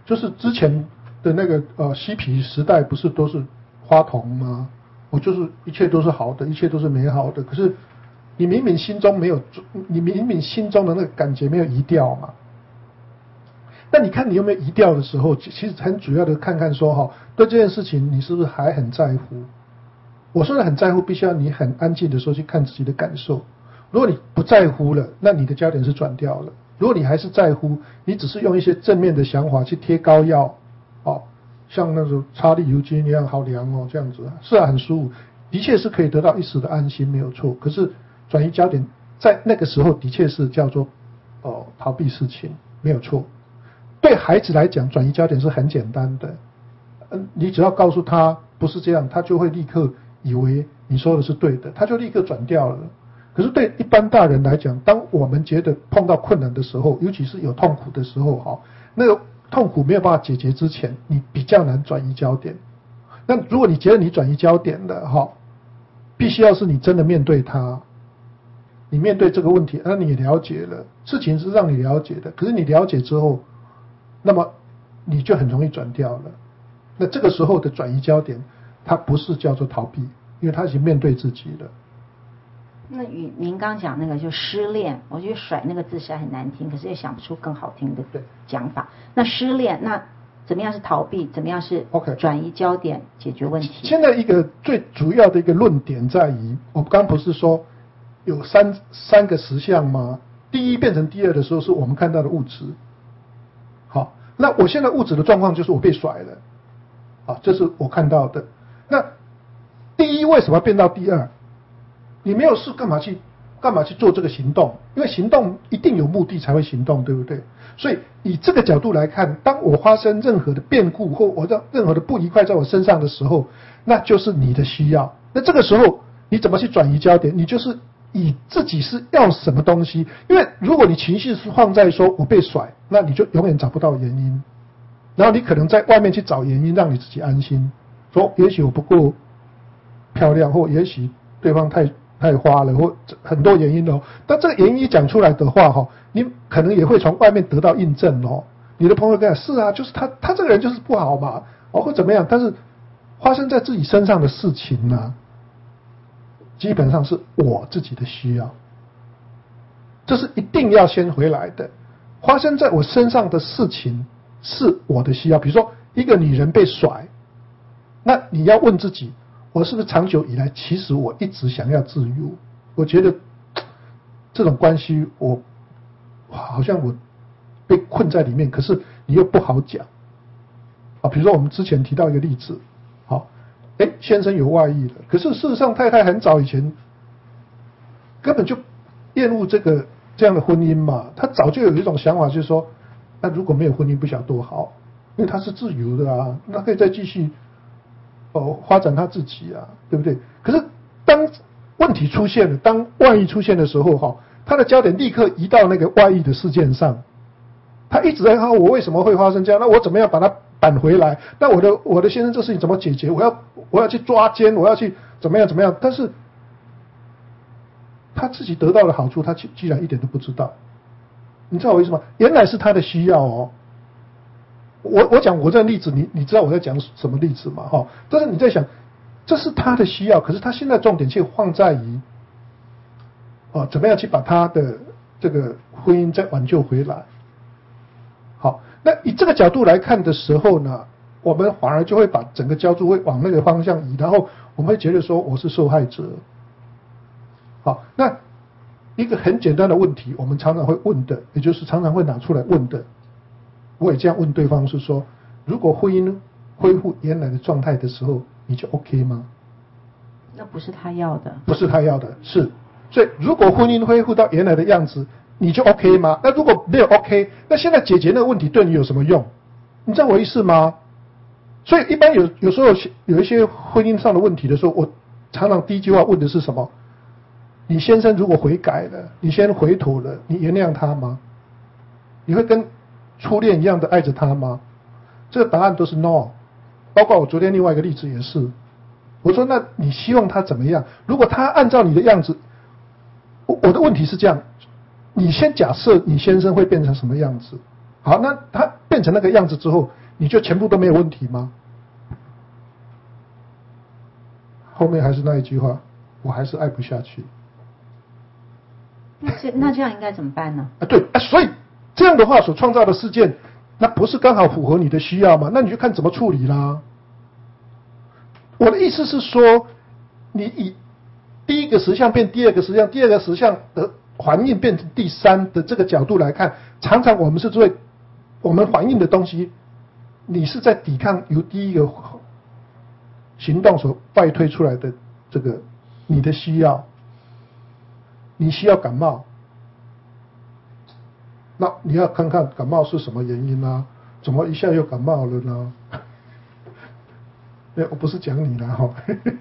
就是之前的那个嬉皮时代不是都是花童吗？我就是一切都是好的，一切都是美好的。可是你明明心中没有，你明明心中的那个感觉没有移掉嘛。那你看你有没有移掉的时候，其实很主要的看看说哈，对这件事情你是不是还很在乎？我说的很在乎，必须要你很安静的时候去看自己的感受。如果你不在乎了，那你的焦点是转掉了。如果你还是在乎，你只是用一些正面的想法去贴膏药，哦，像那种擦利油精一样，好凉哦，这样子是很舒服，的确是可以得到一时的安心，没有错。可是转移焦点在那个时候的确是叫做逃避事情，没有错。对孩子来讲，转移焦点是很简单的，你只要告诉他不是这样，他就会立刻以为你说的是对的，他就立刻转掉了。可是对一般大人来讲，当我们觉得碰到困难的时候，尤其是有痛苦的时候，那个痛苦没有办法解决之前，你比较难转移焦点。那如果你觉得你转移焦点了，必须要是你真的面对它，你面对这个问题，那你也了解了，事情是让你了解的，可是你了解之后，那么你就很容易转掉了。那这个时候的转移焦点，它不是叫做逃避，因为它已经面对自己了。 那与您刚讲那个就失恋，我觉得甩那个字实在很难听，可是也想不出更好听的讲法。那失恋，那怎么样是逃避？怎么样是转移焦点解决问题？ 现在一个最主要的一个论点在于，我刚不是说有三个实相吗？第一变成第二的时候，是我们看到的物质。好，那我现在物质的状况就是我被甩了，这是我看到的。那第一为什么变到第二？你没有事干嘛去做这个行动？因为行动一定有目的才会行动，对不对？所以以这个角度来看，当我发生任何的变故或我让任何的不愉快在我身上的时候，那就是你的需要。那这个时候你怎么去转移焦点？你就是以自己是要什么东西。因为如果你情绪是放在说我被甩，那你就永远找不到原因，然后你可能在外面去找原因让你自己安心，说也许我不够漂亮，或也许对方太花了，或很多原因但这个原因一讲出来的话你可能也会从外面得到印证你的朋友跟你讲是啊，就是他这个人就是不好嘛或怎么样，但是发生在自己身上的事情呢，基本上是我自己的需要，这是一定要先回来的。发生在我身上的事情是我的需要，比如说一个女人被甩，那你要问自己，我是不是长久以来其实我一直想要自由？我觉得这种关系我好像我被困在里面，可是你又不好讲比如说我们之前提到一个例子，先生有外遇了，可是事实上太太很早以前根本就厌恶这样的婚姻嘛，他早就有一种想法，就是说那如果没有婚姻不晓得多好，因为他是自由的啊，那可以再继续发展他自己啊，对不对？可是当问题出现了，当外遇出现的时候他的焦点立刻移到那个外遇的事件上，他一直在看我为什么会发生这样，那我怎么样把它扳回来？那我的先生这事情怎么解决？我要去抓奸，我要去怎么样？但是他自己得到的好处，他居然一点都不知道。你知道我意思吗？原来是他的需要我讲我这个例子，你知道我在讲什么例子吗？但是你在想，这是他的需要，可是他现在重点却放在于怎么样去把他的这个婚姻再挽救回来。好，那以这个角度来看的时候呢，我们反而就会把整个焦注会往那个方向移，然后我们会觉得说我是受害者。好，那一个很简单的问题，我们常常会问的，也就是常常会拿出来问的，我也这样问对方是说，如果婚姻恢复原来的状态的时候，你就 OK 吗？ 那不是他要的， 不是他要的，是。所以如果婚姻恢复到原来的样子，你就 OK 吗？那如果没有 OK， 那现在解决那个问题对你有什么用？你知道我意思吗？所以一般有时候有一些婚姻上的问题的时候，我常常第一句话问的是什么？你先生如果悔改了，你先回头了，你原谅他吗？你会跟初恋一样的爱着他吗？这个答案都是 no。 包括我昨天另外一个例子也是，我说那你希望他怎么样？如果他按照你的样子，我的问题是这样，你先假设你先生会变成什么样子？ 好，那它变成那个样子之后，你就全部都没有问题吗？后面还是那一句话，我还是爱不下去。 那这样应该怎么办呢？ 对所以这样的话所创造的事件，那不是刚好符合你的需要吗？那你就看怎么处理啦。我的意思是说，你以第一个实相变第二个实相，第二个实相的还应变成第三的这个角度来看，常常我们是对我们还应的东西，你是在抵抗由第一个行动所外推出来的这个你的需要。你需要感冒，那你要看看感冒是什么原因啊？怎么一下又感冒了呢？我不是讲你啦哈，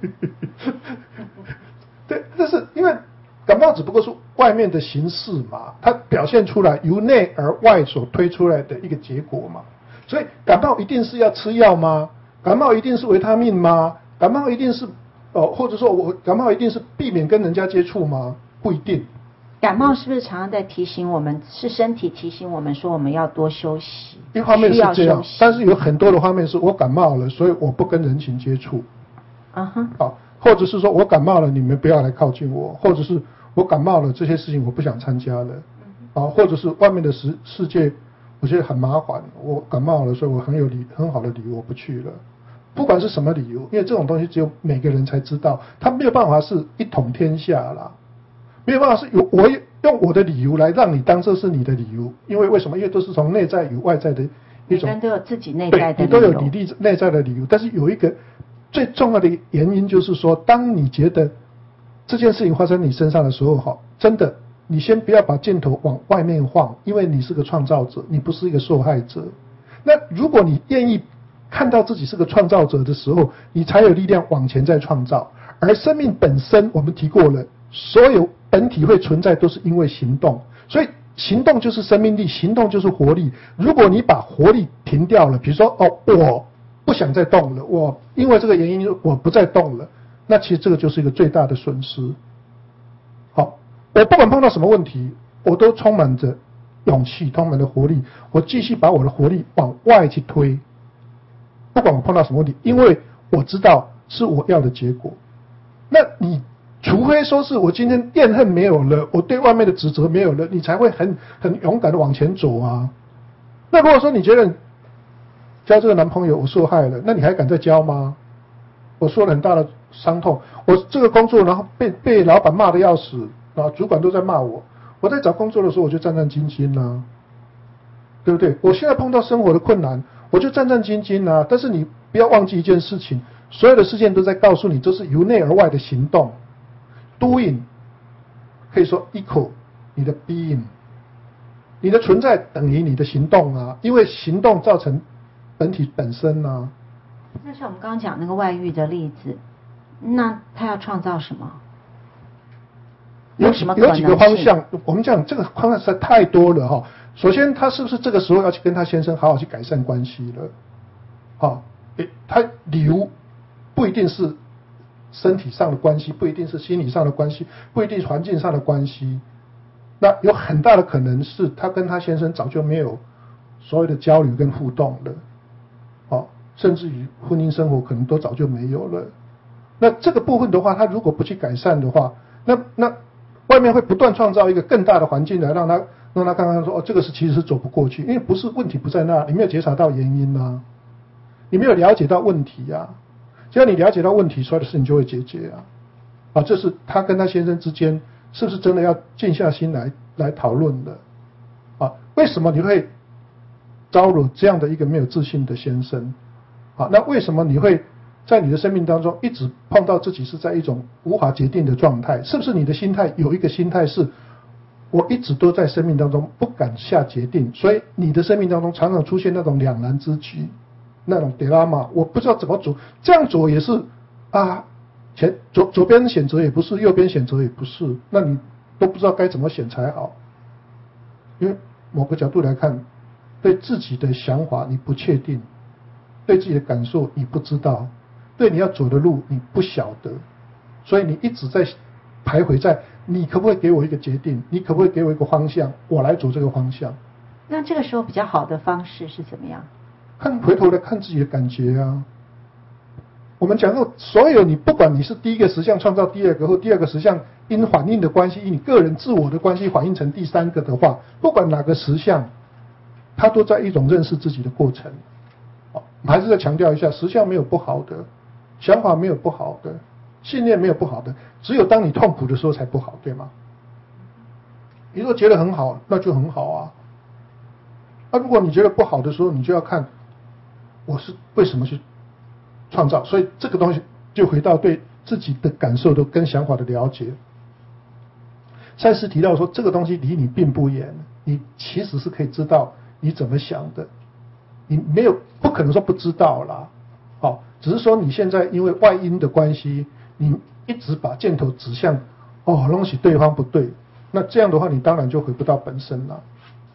对，但是因为感冒只不过是外面的形式嘛，它表现出来由内而外所推出来的一个结果嘛。所以感冒一定是要吃药吗？感冒一定是维他命吗？感冒一定是或者说我感冒一定是避免跟人家接触吗？不一定。 感冒是不是常常在提醒我们，是身体提醒我们说我们要多休息？ 一方面是这样，但是有很多的方面是我感冒了，所以我不跟人群接触。或者是说我感冒了，你们不要来靠近我，或者是我感冒了，这些事情我不想参加了。或者是外面的世界，我觉得很麻烦，我感冒了，所以我很好的理由我不去了。不管是什么理由，因为这种东西只有每个人才知道，他没有办法是一统天下啦。没有办法是我用我的理由来让你当这是你的理由，因为为什么？因为都是从内在与外在的一种， 每个人都有自己内在的理由， 你都有你内在的理由。但是有一个最重要的原因就是说，当你觉得这件事情发生你身上的时候，真的，你先不要把箭头往外面放，因为你是个创造者，你不是一个受害者。那如果你愿意看到自己是个创造者的时候，你才有力量往前再创造。而生命本身，我们提过了，所有本体会存在都是因为行动，所以行动就是生命力，行动就是活力。如果你把活力停掉了，比如说我不想再动了，我因为这个原因我不再动了，那其实这个就是一个最大的损失。好，我不管碰到什么问题，我都充满着勇气，充满着活力，我继续把我的活力往外去推，不管我碰到什么问题，因为我知道是我要的结果。那你除非说是我今天怨恨没有了，我对外面的指责没有了，你才会很勇敢的往前走啊。那如果说你觉得交这个男朋友我受害了，那你还敢再交吗？我受了很大的伤痛，我这个工作然后被老板骂得要死啊，主管都在骂我，我在找工作的时候我就战战兢兢啊，对不对？我现在碰到生活的困难，我就战战兢兢啊。但是你不要忘记一件事情，所有的事件都在告诉你，这是由内而外的行动。Doing 可以说 equal 你的 being， 你的存在等于你的行动啊，因为行动造成本体本身啊。 那像我们刚刚讲那个外遇的例子，那他要创造什么？有什么可能性？有几个方向， 我们讲这个方向实在太多了哈。首先，他是不是这个时候要去跟他先生好好去改善关系了？他理由不一定是身体上的关系，不一定是心理上的关系，不一定是环境上的关系。那有很大的可能是他跟他先生早就没有所谓的交流跟互动了，甚至于婚姻生活可能都早就没有了。那这个部分的话，他如果不去改善的话，那外面会不断创造一个更大的环境来让他看看说，这个其实是走不过去，因为不是问题不在那，你没有觉察到原因啊，你没有了解到问题啊。只要你了解到问题，所有的事情就会解决啊！这是他跟他先生之间是不是真的要静下心来讨论的啊？为什么你会招惹这样的一个没有自信的先生啊？那为什么你会在你的生命当中一直碰到自己是在一种无法决定的状态？是不是你的心态有一个心态是，我一直都在生命当中不敢下决定，所以你的生命当中常常出现那种两难之局。那种 dilemma， 我不知道怎么走，这样走也是啊，左边选择也不是，右边选择也不是，那你都不知道该怎么选才好。因为某个角度来看，对自己的想法你不确定，对自己的感受你不知道，对你要走的路你不晓得，所以你一直在徘徊在你可不可以给我一个决定，你可不可以给我一个方向，我来走这个方向。 那这个时候比较好的方式是怎么样？ 回头来看自己的感觉啊。我们讲过，所有你不管你是第一个实相创造第二个，或第二个实相因反应的关系，以你个人自我的关系反映成第三个的话，不管哪个实相，它都在一种认识自己的过程。还是再强调一下，实相没有不好的，想法没有不好的，信念没有不好的，只有当你痛苦的时候才不好，对吗？你如果觉得很好，那就很好啊。那如果你觉得不好的时候，你就要看我是为什么去创造。所以这个东西就回到对自己的感受的跟想法的了解。赛斯提到说，这个东西离你并不远，你其实是可以知道你怎么想的，你不可能说不知道啦。只是说你现在因为外因的关系，你一直把箭头指向东西对方不对，那这样的话你当然就回不到本身了。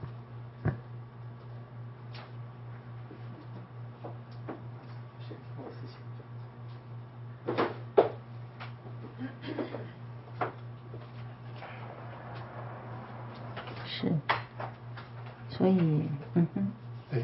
是，所以对，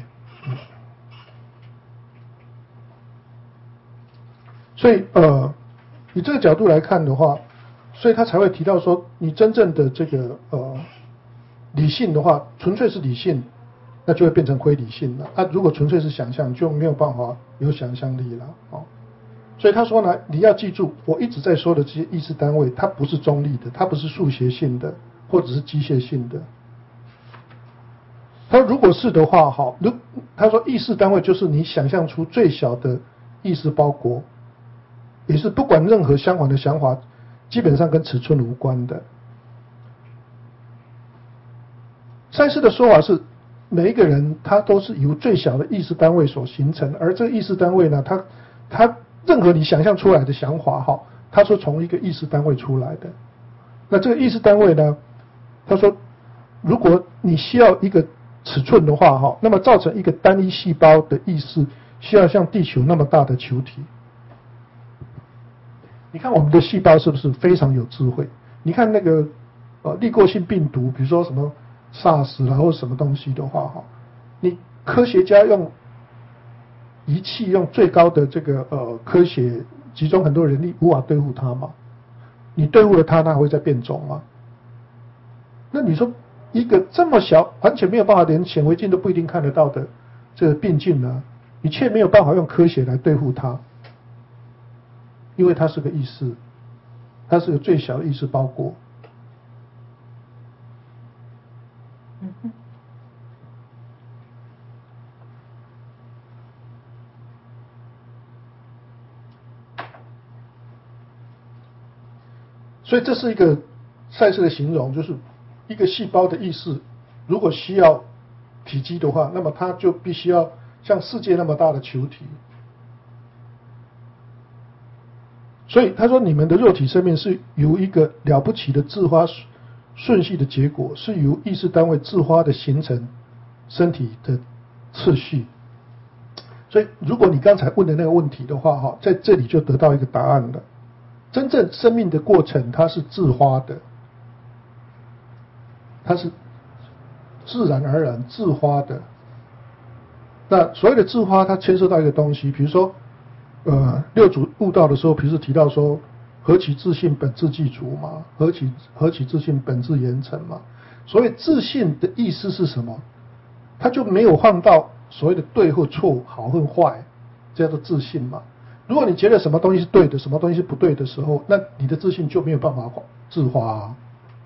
所以以这个角度来看的话，所以他才会提到说，你真正的这个理性的话，纯粹是理性，那就会变成非理性了。如果纯粹是想象，就没有办法有想象力了。所以他说呢，你要记住，我一直在说的这些意识单位，它不是中立的，它不是数学性的，或者是机械性的。他说如果是的话，他说意识单位就是你想象出最小的意识包裹，也是不管任何相反的想法，基本上跟尺寸无关的。赛斯的说法是，每一个人他都是由最小的意识单位所形成，而这个意识单位呢，他任何你想象出来的想法，他说从一个意识单位出来的。那这个意识单位呢，他说，如果你需要一个尺寸的话，那么造成一个单一细胞的意识，需要像地球那么大的球体。你看我们的细胞是不是非常有智慧？你看那个粒过性病毒，比如说什么 SARS 或什么东西的话，你科学家用仪器，用最高的这个科学，集中很多人力，无法对付它嘛？你对付了它，它会再变种吗？那你说一个这么小，完全没有办法连显微镜都不一定看得到的这个病菌呢，你却没有办法用科学来对付它，因为它是个意识，它是个最小的意识包裹。所以这是一个赛斯的形容，就是一个细胞的意识，如果需要体积的话，那么它就必须要像世界那么大的球体。所以他说，你们的肉体生命是由一个了不起的自发顺序的结果，是由意识单位自发的形成身体的次序。所以如果你刚才问的那个问题的话，在这里就得到一个答案了。真正生命的过程，它是自发的，它是自然而然自发的。那所谓的自发，它牵涉到一个东西，比如说六祖悟道的时候，不是提到说何其自信本自具足嘛，何其自信本自严惩嘛。所谓自信的意思是什么？他就没有放到所谓的对或错、好或坏，这叫做自信嘛。如果你觉得什么东西是对的，什么东西是不对的时候，那你的自信就没有办法自发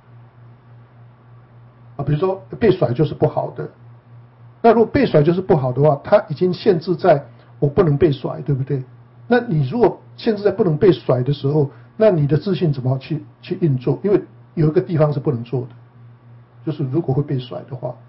比如说被甩就是不好的，那如果被甩就是不好的话，它已经限制在我不能被甩，对不对？那你如果限制在不能被甩的时候，那你的自信怎么去运作？因为有一个地方是不能做的，就是如果会被甩的话。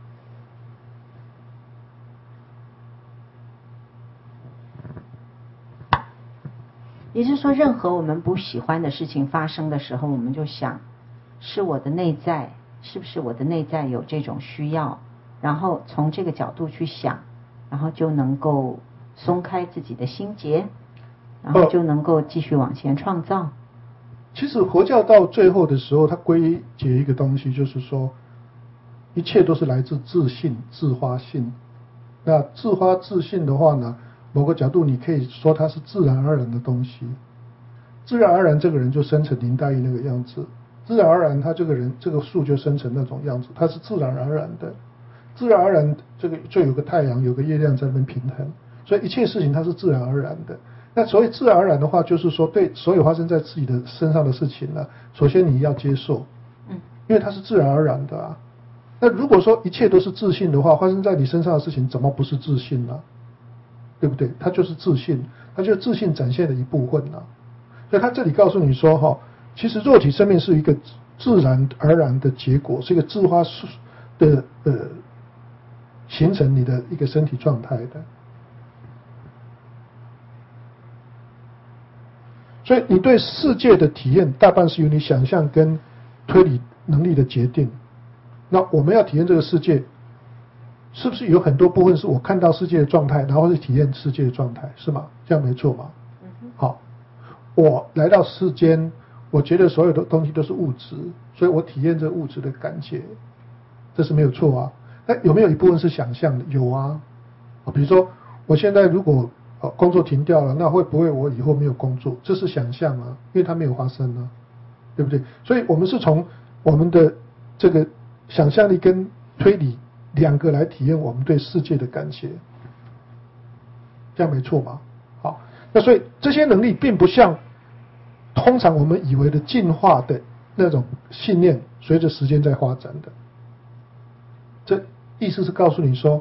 也就是说，任何我们不喜欢的事情发生的时候，我们就想，是我的内在，是不是我的内在有这种需要？然后从这个角度去想，然后就能够松开自己的心结，然后就能够继续往前创造。 其实佛教到最后的时候，它归结一个东西，就是说， 一切都是来自自信、自发性。那自发自信的话呢，某个角度你可以说它是自然而然的东西。自然而然这个人就生成林黛玉那个样子，自然而然他这个人这个树就生成那种样子，它是自然而然的。自然而然这个就有个太阳有个月亮在那边平衡，所以一切事情它是自然而然的。那所谓自然而然的话，就是说对所有发生在自己的身上的事情呢，首先你要接受，因为它是自然而然的啊。那如果说一切都是自信的话，发生在你身上的事情怎么不是自信呢？对不对？它就是自信，它就是自信展现的一部分啊。所以他这里告诉你说哈，其实肉体生命是一个自然而然的结果，是一个自发的形成你的一个身体状态的。所以你对世界的体验大半是由你想象跟推理能力的决定。那我们要体验这个世界，是不是有很多部分是我看到世界的状态，然后是体验世界的状态，是吗？这样没错吗？好，我来到世间，我觉得所有的东西都是物质，所以我体验这物质的感觉，这是没有错啊。那有没有一部分是想象的？有啊。比如说我现在如果工作停掉了，那会不会我以后没有工作？这是想象啊，因为它没有发生啊，对不对？所以我们是从我们的这个想象力跟推理两个来体验我们对世界的感觉，这样没错吗？好，那所以这些能力并不像通常我们以为的进化的那种信念，随着时间在发展的。这意思是告诉你说，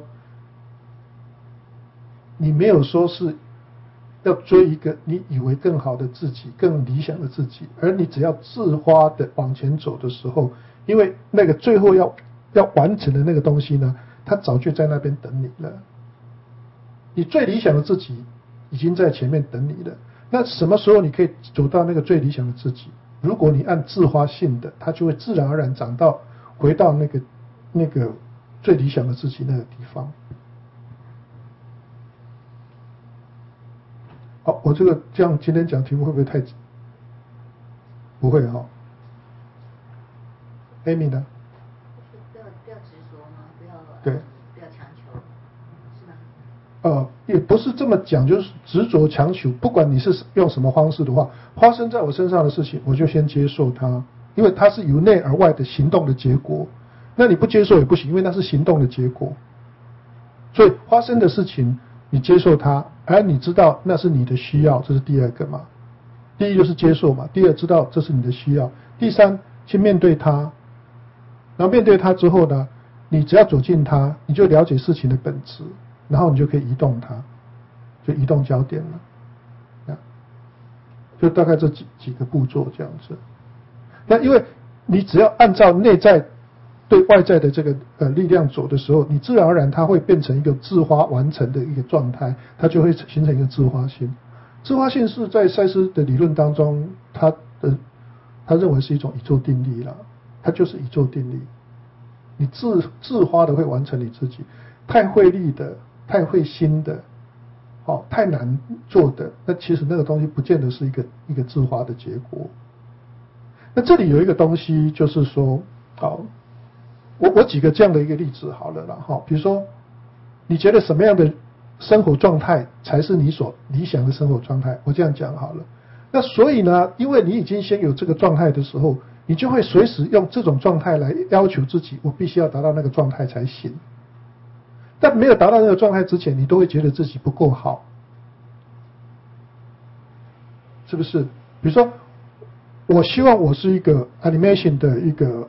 你没有说是要追一个你以为更好的自己、更理想的自己，而你只要自发的往前走的时候，因为那个最后要完成的那个东西呢，它早就在那边等你了。你最理想的自己已经在前面等你了。那什么时候你可以走到那个最理想的自己？如果你按自发性的，它就会自然而然回到那个最理想的自己那个地方。好，我这样今天讲题目会不会太？不会哈。Amy 呢？ 不要执着吗？ 对， 不要强求，是吗？ 也不是这么讲，就是执着强求。不管你是用什么方式的话，发生在我身上的事情，我就先接受它，因为它是由内而外的行动的结果。那你不接受也不行，因为那是行动的结果。所以发生的事情，你接受它，而你知道那是你的需要，这是第二个嘛。第一就是接受嘛，第二知道这是你的需要，第三去面对它。然后面对它之后呢，你只要走进它，你就了解事情的本质，然后你就可以移动它，就移动焦点了。就大概这几个步骤这样子。那因为你只要按照内在对外在的这个力量走的时候，你自然而然它会变成一个自发完成的一个状态，它就会形成一个自发性。自发性是在赛斯的理论当中，他认为是一种宇宙定律了。它就是宇宙定律，你自发的会完成你自己，太费力的、太费心的，太难做的，那其实那个东西不见得是一个自发的结果。那这里有一个东西，就是说，我举个这样的一个例子好了啦，比如说，你觉得什么样的生活状态才是你所理想的生活状态？我这样讲好了。那所以呢，因为你已经先有这个状态的时候，你就会随时用这种状态来要求自己，我必须要达到那个状态才行。但没有达到那个状态之前，你都会觉得自己不够好，是不是？比如说，我希望我是一个 animation 的一个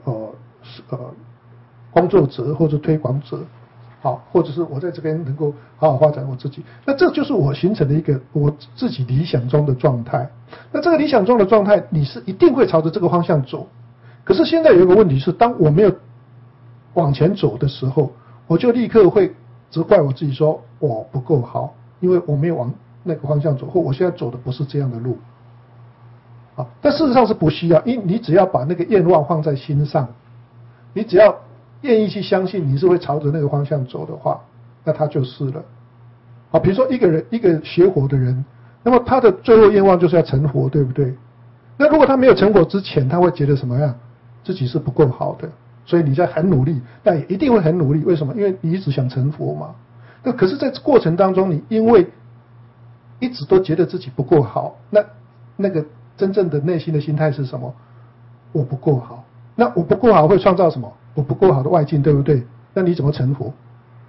工作者或者推广者，或者是我在这边能够好好发展我自己，那这就是我形成的一个我自己理想中的状态。那这个理想中的状态，你是一定会朝着这个方向走。可是现在有一个问题是，当我没有往前走的时候，我就立刻会责怪我自己说我不够好，因为我没有往那个方向走，或我现在走的不是这样的路。但事实上是不需要，因为你只要把那个愿望放在心上，你只要愿意去相信你是会朝着那个方向走的话，那他就是了。比如说一个学佛的人，那么他的最后愿望就是要成佛，对不对？那如果他没有成佛之前，他会觉得什么样？自己是不够好的， 所以你在很努力，但也一定会很努力。为什么？因为你一直想成佛嘛。那可是，在过程当中，你因为一直都觉得自己不够好，那个真正的内心的心态是什么？我不够好。那我不够好会创造什么？我不够好的外境，对不对？那你怎么成佛？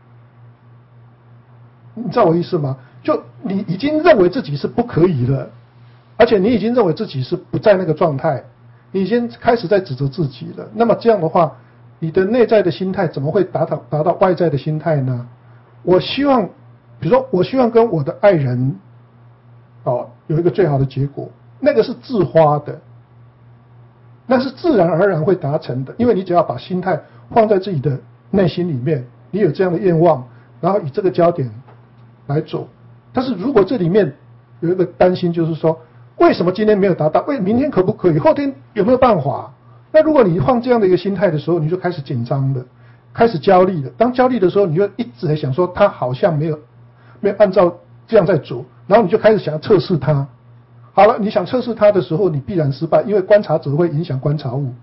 你知道我意思吗？就你已经认为自己是不可以了，而且你已经认为自己是不在那个状态，你已经开始在指责自己了。那么这样的话，你的内在的心态怎么会达到外在的心态呢？我希望，比如说，我希望跟我的爱人，有一个最好的结果，那个是自发的，那是自然而然会达成的，因为你只要把心态放在自己的内心里面，你有这样的愿望，然后以这个焦点来走。但是如果这里面有一个担心，就是说，为什么今天没有达到？明天可不可以？后天有没有办法？那如果你放这样的一个心态的时候，你就开始紧张了，开始焦虑了。当焦虑的时候，你就一直在想说，他好像没有按照这样在走，然后你就开始想要测试他。好了，你想测试他的时候，你必然失败，因为观察者会影响观察物，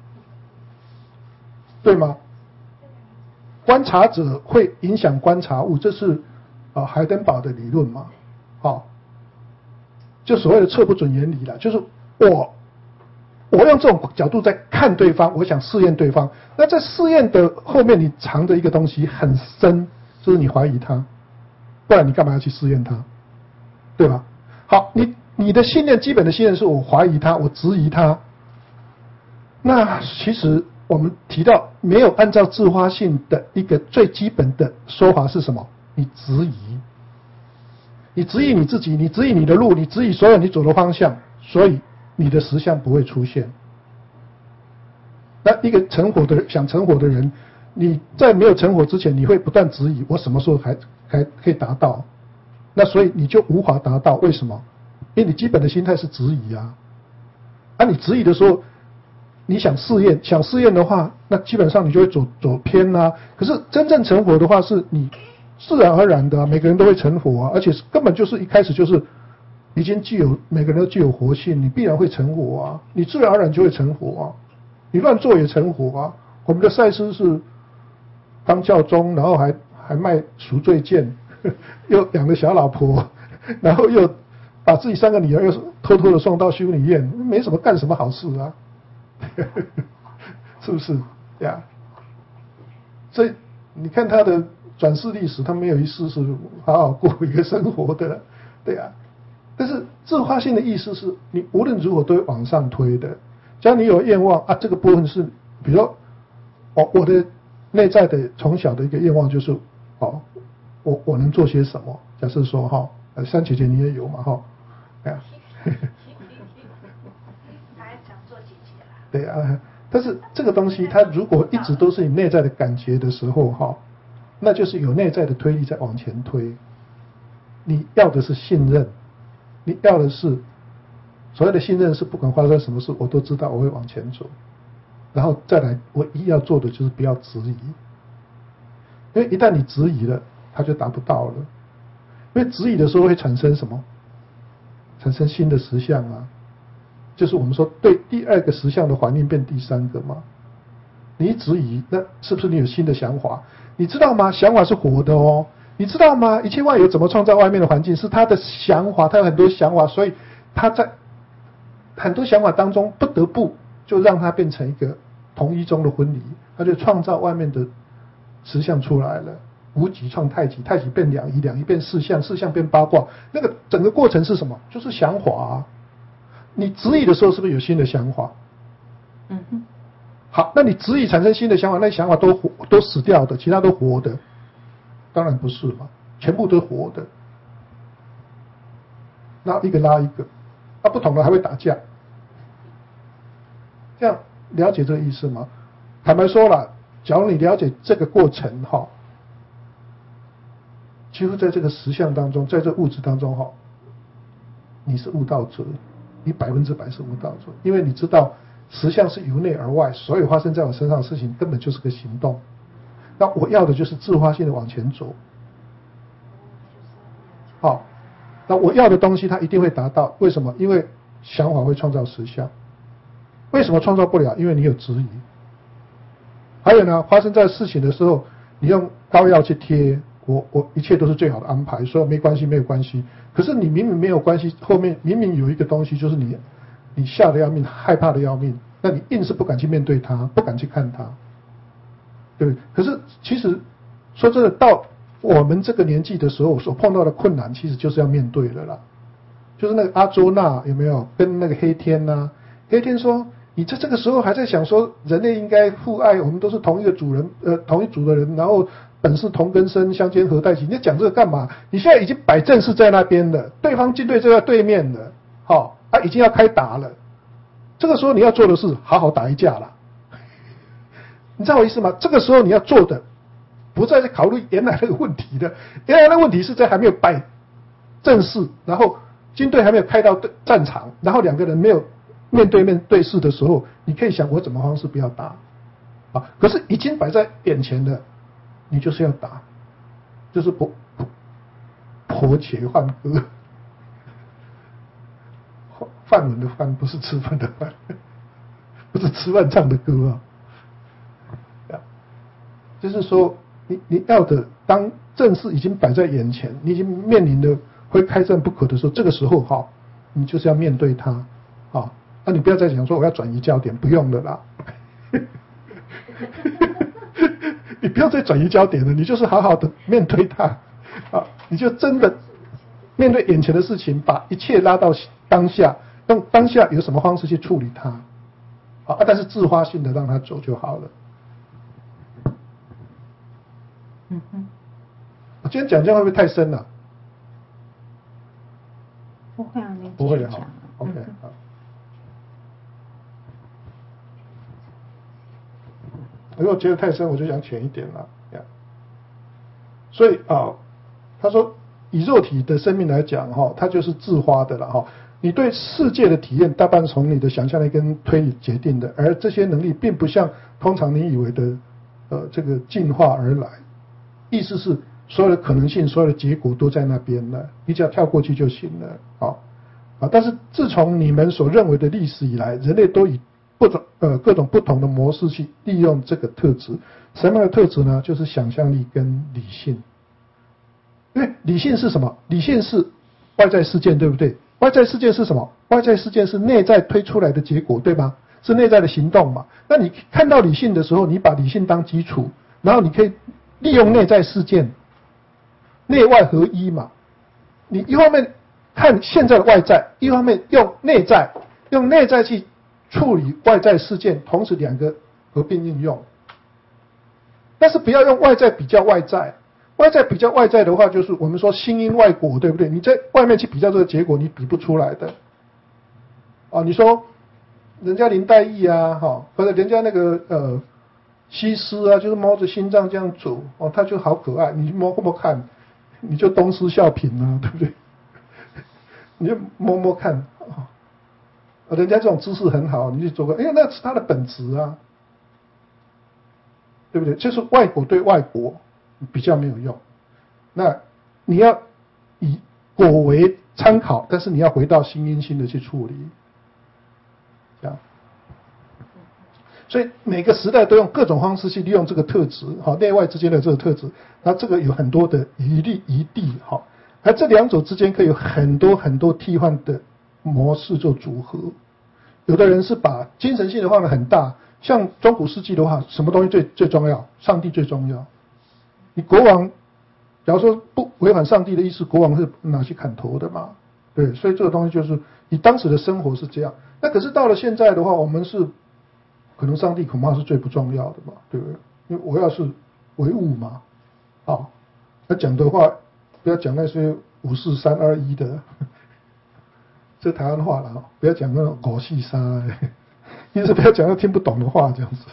对吗？观察者会影响观察物，这是海登堡的理论嘛？就所谓的测不准原理啦，就是我用这种角度在看对方，我想试验对方。那在试验的后面，你藏着一个东西很深，就是你怀疑他，不然你干嘛要去试验他，对吧？好，你的信念，基本的信念是我怀疑他，我质疑他。那其实我们提到没有按照自发性的一个最基本的说法是什么？你质疑，你质疑你自己，你质疑你的路，你质疑所有你走的方向，所以你的实相不会出现。那一个想成火的人，你在没有成火之前，你会不断质疑我什么时候还可以达到，那所以你就无法达到。为什么？因为你基本的心态是质疑啊。你质疑的时候，你想试验的话，那基本上你就会走偏啊。可是真正成火的话，是你自然而然的啊，每个人都会成火啊，而且根本就是一开始就是已经每个人都具有活性，你必然会成火啊，你自然而然就会成火啊，你乱做也成火啊。我们的赛斯是当教宗，然后还卖赎罪券，又养了小老婆，然后又把自己3个女儿又偷偷的送到修女院，没什么干什么好事啊，是不是呀？所以你看他的转世历史，他没有一世是好好过一个生活的，对啊。但是自发性的意思是你无论如何都会往上推的。只要你有愿望啊，这个部分是，比如说我的内在的从小的一个愿望就是我能做些什么？假设说三姐姐你也有嘛哎呀， 他还想做姐姐啦。 对啊，但是这个东西它如果一直都是你内在的感觉的时候那就是有内在的推力在往前推。你要的是信任，你要的是所谓的信任，是不管发生什么事我都知道我会往前走，然后再来唯一要做的就是不要质疑，因为一旦你质疑了，它就达不到了。因为质疑的时候会产生什么？产生新的实相啊，就是我们说对第2个实相的反应变第3个嘛。你一质疑，那是不是你有新的想法？你知道吗？想法是活的哦。你知道吗？一切万有怎么创造外面的环境？是他的想法，他有很多想法，所以他在很多想法当中不得不就让它变成一个同一中的分离，他就创造外面的实相出来了。无极创太极，太极变两仪，两仪变四象，四象变八卦。那个整个过程是什么？就是想法啊。你质疑的时候是不是有新的想法？好，那你质疑产生新的想法，那想法都死掉的，其他都活的？当然不是嘛，全部都活的。然后一个拉一个，不同的还会打架。这样了解这个意思吗？坦白说了，假如你了解这个过程几乎在这个实相当中，在这物质当中你是悟道者，你100%是悟道者，因为你知道实相是由内而外，所有发生在我身上的事情根本就是个行动。那我要的就是自发性的往前走。那我要的东西它一定会达到，为什么？因为想法会创造实相。为什么创造不了？因为你有质疑。 还有呢，发生在事情的时候，你用膏药去贴，我一切都是最好的安排，所以没关系，没有关系。可是你明明没有关系，后面明明有一个东西，就是你吓得要命，害怕的要命，那你硬是不敢去面对它，不敢去看它，对不对？可是其实说真的，到我们这个年纪的时候，所碰到的困难，其实就是要面对了啦。就是那个阿周那有没有跟那个黑天啊？黑天说，你在这个时候还在想说人类应该互爱，我们都是同一个主人，同一组的人，然后本是同根生，相煎何太急？你讲这个干嘛？你现在已经摆阵势在那边了，对方军队就在对面了，好，已经要开打了。这个时候你要做的是好好打一架啦。你知道我意思吗？这个时候你要做的，不再是考虑原来那个问题的，原来那个问题是在还没有摆阵势，然后军队还没有开到战场，然后两个人没有面对面对视的时候，你可以想我怎么方式不要打啊？可是已经摆在眼前了，你就是要打，就是婆且饭歌，饭碗的饭不是吃饭的饭，不是吃饭唱的歌啊。就是说你要的，当正事已经摆在眼前，你已经面临的会开战不可的时候，这个时候哈，你就是要面对它啊。你不要再想说我要转移焦点，不用了啦。你不要再转移焦点了，你就是好好的面对它啊，你就真的面对眼前的事情，把一切拉到当下，用当下有什么方式去处理它啊，但是自发性的让它走就好了。我今天讲这样会不会太深了？ 不会啊， 不会的哈。OK， 好。如果觉得太深，我就想浅一点了。所以他说以肉体的生命来讲，它就是自发的了哈。你对世界的体验大半从你的想象力跟推理决定的，而这些能力并不像通常你以为的这个进化而来。意思是所有的可能性，所有的结果都在那边了，你只要跳过去就行了但是自从你们所认为的历史以来，人类都以各种不同的模式去利用这个特质。什么样的特质呢？就是想象力跟理性。因为理性是什么？理性是外在事件，对不对？外在事件是什么？外在事件是内在推出来的结果，对吗？是内在的行动嘛。那你看到理性的时候，你把理性当基础，然后你可以利用内在事件，内外合一嘛。你一方面看现在的外在，一方面用内在去处理外在事件，同时两个合并应用。但是不要用外在比较外在，外在比较外在的话，就是我们说心因外果，对不对？你在外面去比较这个结果，你比不出来的。你说人家林黛玉啊，或者人家那个西施啊，就是摸着心脏这样走，他就好可爱，你摸看，你就东施效颦啊，对不对？你就摸看人家这种姿势很好，你就做个，那是他的本质啊，对不对？就是外国对外国比较没有用，那你要以果为参考，但是你要回到心因性的去处理，这样。所以每个时代都用各种方式去利用这个特质，内外之间的这个特质，那这个有很多的疑地，而这两者之间可以有很多很多替换的模式做组合。有的人是把精神性的放得很大，像中古世纪的话，什么东西最重要？上帝最重要。你国王，假如说不违反上帝的意思，国王是拿去砍头的嘛？对，所以这个东西就是你当时的生活是这样。那可是到了现在的话，我们是可能上帝恐怕是最不重要的嘛，对不对？因为我要是唯物嘛，那讲的话不要讲那些5、4、3、2、1的。这台湾话了不要讲那种狗戏沙，意思不要讲那听不懂的话这样子。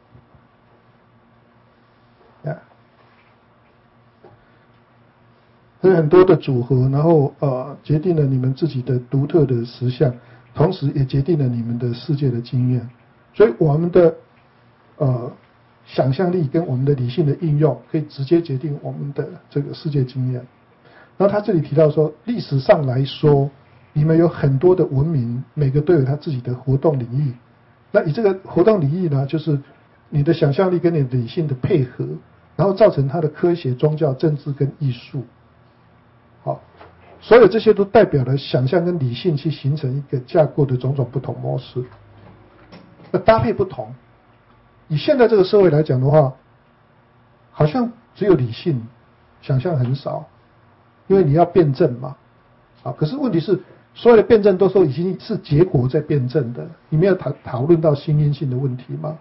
所以很多的组合，然后决定了你们自己的独特的实相，同时也决定了你们的世界的经验。所以我们的想象力跟我们的理性的应用，可以直接决定我们的这个世界经验。然后他这里提到说，历史上来说，你们有很多的文明，每个都有他自己的活动领域。那以这个活动领域呢，就是你的想象力跟你的理性的配合，然后造成它的科学、宗教、政治跟艺术。好，所有这些都代表了想象跟理性去形成一个架构的种种不同模式。那搭配不同，以现在这个社会来讲的话，好像只有理性，想象很少，因为你要辩证嘛。啊，可是问题是，所有的辩证都说已经是结果在辩证的，你没有讨论到新因性的问题吗？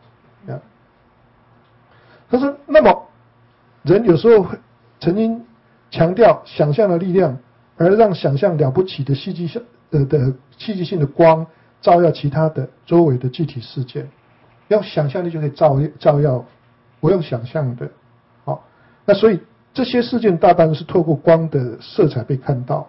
他说，那么人有时候曾经强调想象的力量，而让想象了不起的戏剧性的光照耀其他的周围的具体事件，用想象力就可以照耀不用想象的。好，那所以这些事件大半是透过光的色彩被看到。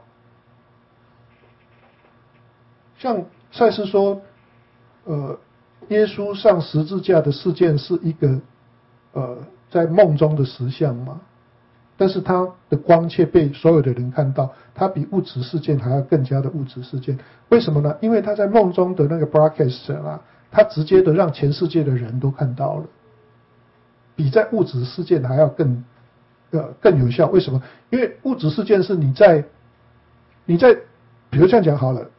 像赛斯说，耶稣上十字架的事件是一个在梦中的实相嘛，但是它的光却被所有的人看到，它比物质事件还要更加的物质事件。为什么呢？因为他在梦中的那个 broadcast 啊，他直接的让全世界的人都看到了，比在物质事件还要更有效。为什么？因为物质事件是你在比如这样讲好了。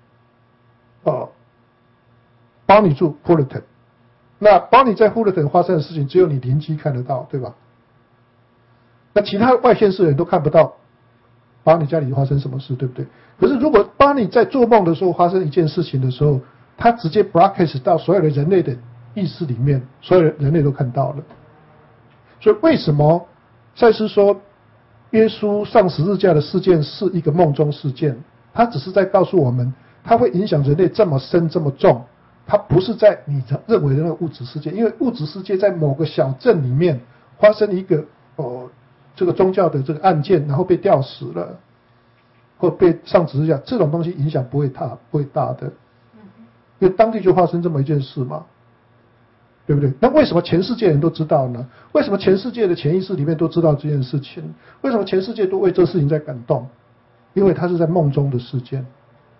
帮你住 Fullerton， 那帮你在 Fullerton 发生的事情，只有你邻居看得到，对吧？那其他外县市人都看不到，帮你家里发生什么事，对不对？可是如果帮你在做梦的时候发生一件事情的时候，他直接 broadcast 到所有的人类的意识里面，所有的人类都看到了。所以为什么赛斯说耶稣上十字架的事件是一个梦中事件？他只是在告诉我们，它会影响人类这么深这么重，它不是在你认为的那个物质世界，因为物质世界在某个小镇里面发生一个这个宗教的这个案件，然后被吊死了，或被上十字架，这种东西影响不会大的，因为当地就发生这么一件事嘛，对不对？那为什么全世界人都知道呢？为什么全世界的潜意识里面都知道这件事情？为什么全世界都为这事情在感动？因为它是在梦中的事件。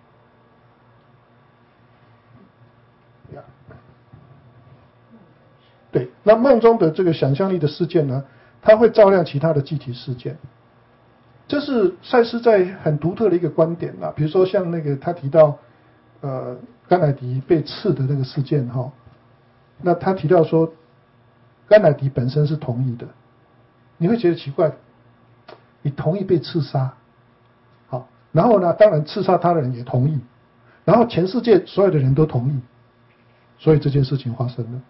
对，那梦中的这个想象力的事件呢，它会照亮其他的具体事件。这是赛斯在很独特的一个观点啦。比如说像那个他提到甘乃迪被刺的那个事件哈，那他提到说甘乃迪本身是同意的，你会觉得奇怪，你同意被刺杀，好，然后呢，当然刺杀他的人也同意，然后全世界所有的人都同意，所以这件事情发生了。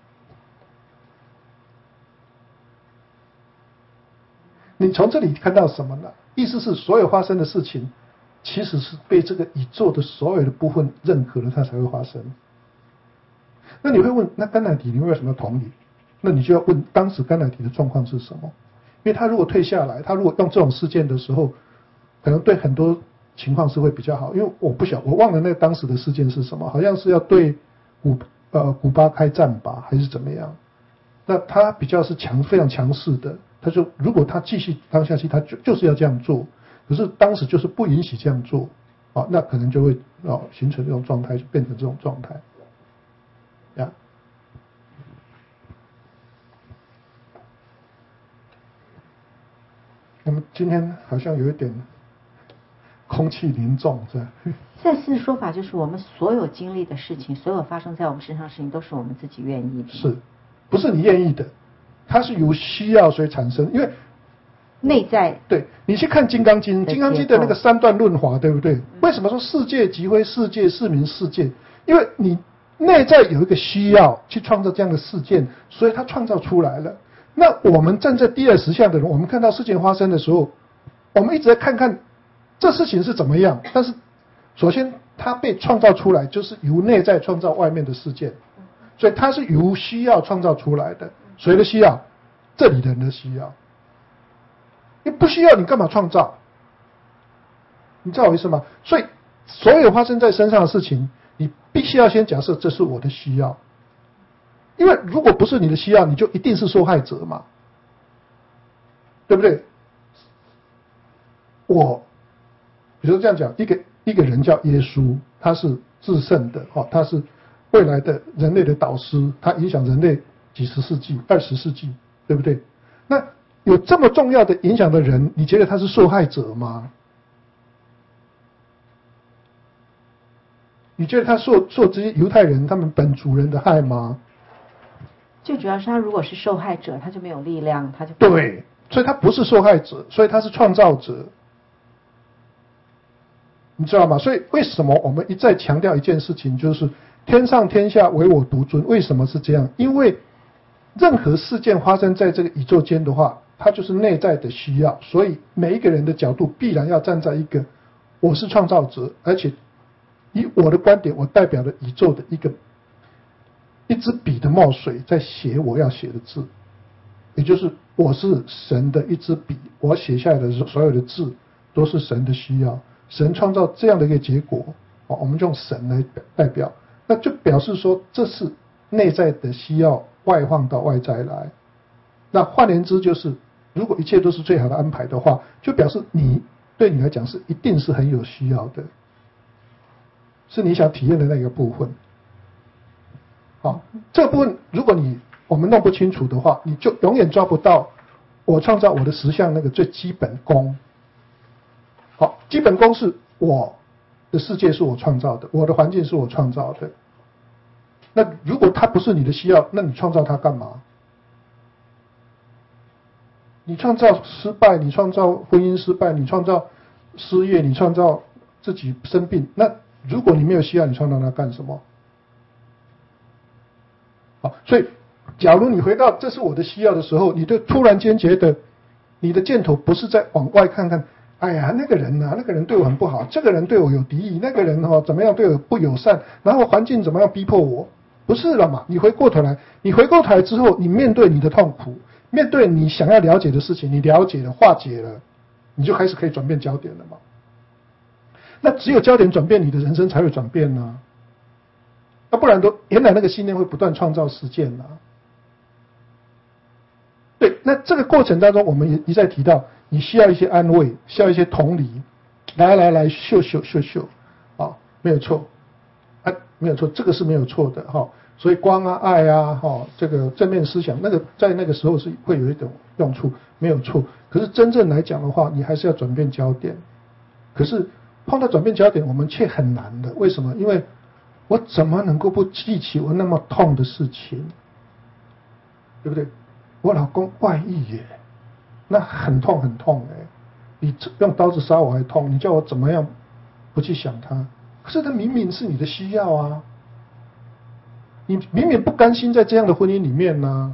你从这里看到什么呢？意思是所有发生的事情其实是被这个宇宙的所有的部分认可了，它才会发生。那你会问，那甘乃迪你为什么要同意？那你就要问当时甘乃迪的状况是什么？因为他如果退下来，他如果用这种事件的时候，可能对很多情况是会比较好。因为我忘了那当时的事件是什么，好像是要对古巴开战吧，还是怎么样？那他比较是非常强势的。他说，如果他继续当下去，他就是要这样做。可是当时就是不允许这样做，那可能就会形成这种状态，就变成这种状态。呀，那么今天好像有一点空气凝重，是吧？ 赛斯的说法就是，我们所有经历的事情，所有发生在我们身上的事情，都是我们自己愿意的。 是，不是你愿意的？它是由需要所以产生，因为内在。 对，你去看《金刚经》，《金刚经》的那个三段论法，对不对？为什么说世界即非世界，是名世界？因为你内在有一个需要去创造这样的事件，所以它创造出来了。那我们站在第二实相的人，我们看到事情发生的时候，我们一直在看看这事情是怎么样。但是，首先它被创造出来，就是由内在创造外面的事件，所以它是由需要创造出来的。谁的需要？这里的人的需要。你不需要，你干嘛创造？你知道我意思吗？所以，所有发生在身上的事情，你必须要先假设这是我的需要。因为如果不是你的需要，你就一定是受害者嘛，对不对？比如这样讲，一个人叫耶稣，他是至圣的，他是未来的人类的导师，他影响人类几十世纪、20世纪，对不对？那有这么重要的影响的人，你觉得他是受害者吗？你觉得他受这些犹太人他们本族人的害吗？ 最主要是他如果是受害者，他就没有力量，他就对，所以他不是受害者，所以他是创造者，你知道吗？所以为什么我们一再强调一件事情，就是天上天下唯我独尊？为什么是这样？因为任何事件发生在这个宇宙间的话，它就是内在的需要，所以每一个人的角度必然要站在一个我是创造者，而且以我的观点，我代表了宇宙的一支笔的墨水在写我要写的字，也就是我是神的一支笔，我写下来的所有的字都是神的需要，神创造这样的一个结果，我们用神来代表，那就表示说这是内在的需要外放到外在来。那换言之就是，如果一切都是最好的安排的话，就表示对你来讲是一定是很有需要的，是你想体验的那个部分。好，这个部分如果我们弄不清楚的话，你就永远抓不到我创造我的实相那个最基本功。好，基本功是我的世界是我创造的，我的环境是我创造的。那如果它不是你的需要，那你创造它干嘛？你创造失败，你创造婚姻失败，你创造失业，你创造自己生病，那如果你没有需要，你创造它干什么？好，所以假如你回到这是我的需要的时候，你就突然间觉得你的箭头不是在往外看看，哎呀那个人啊，那个人对我很不好，这个人对我有敌意，那个人怎么样对我不友善，然后环境怎么样逼迫我，不是了嘛？你回过头来之后，你面对你的痛苦，面对你想要了解的事情，你了解了化解了，你就开始可以转变焦点了嘛。那只有焦点转变，你的人生才会转变呢。要不然原来那个信念会不断创造实践啊。对，那这个过程当中，我们也一再提到，你需要一些安慰，需要一些同理，来秀，啊，没有错，没有错，这个是没有错的哈。所以光啊、爱啊、这个正面思想，那个在那个时候是会有一种用处，没有错。可是真正来讲的话，你还是要转变焦点。可是碰到转变焦点，我们却很难的。为什么？因为我怎么能够不记起我那么痛的事情，对不对？我老公外遇耶，那很痛哎，比用刀子杀我还痛，你叫我怎么样不去想他？可是他明明是你的需要啊，你明明不甘心在这样的婚姻里面呢，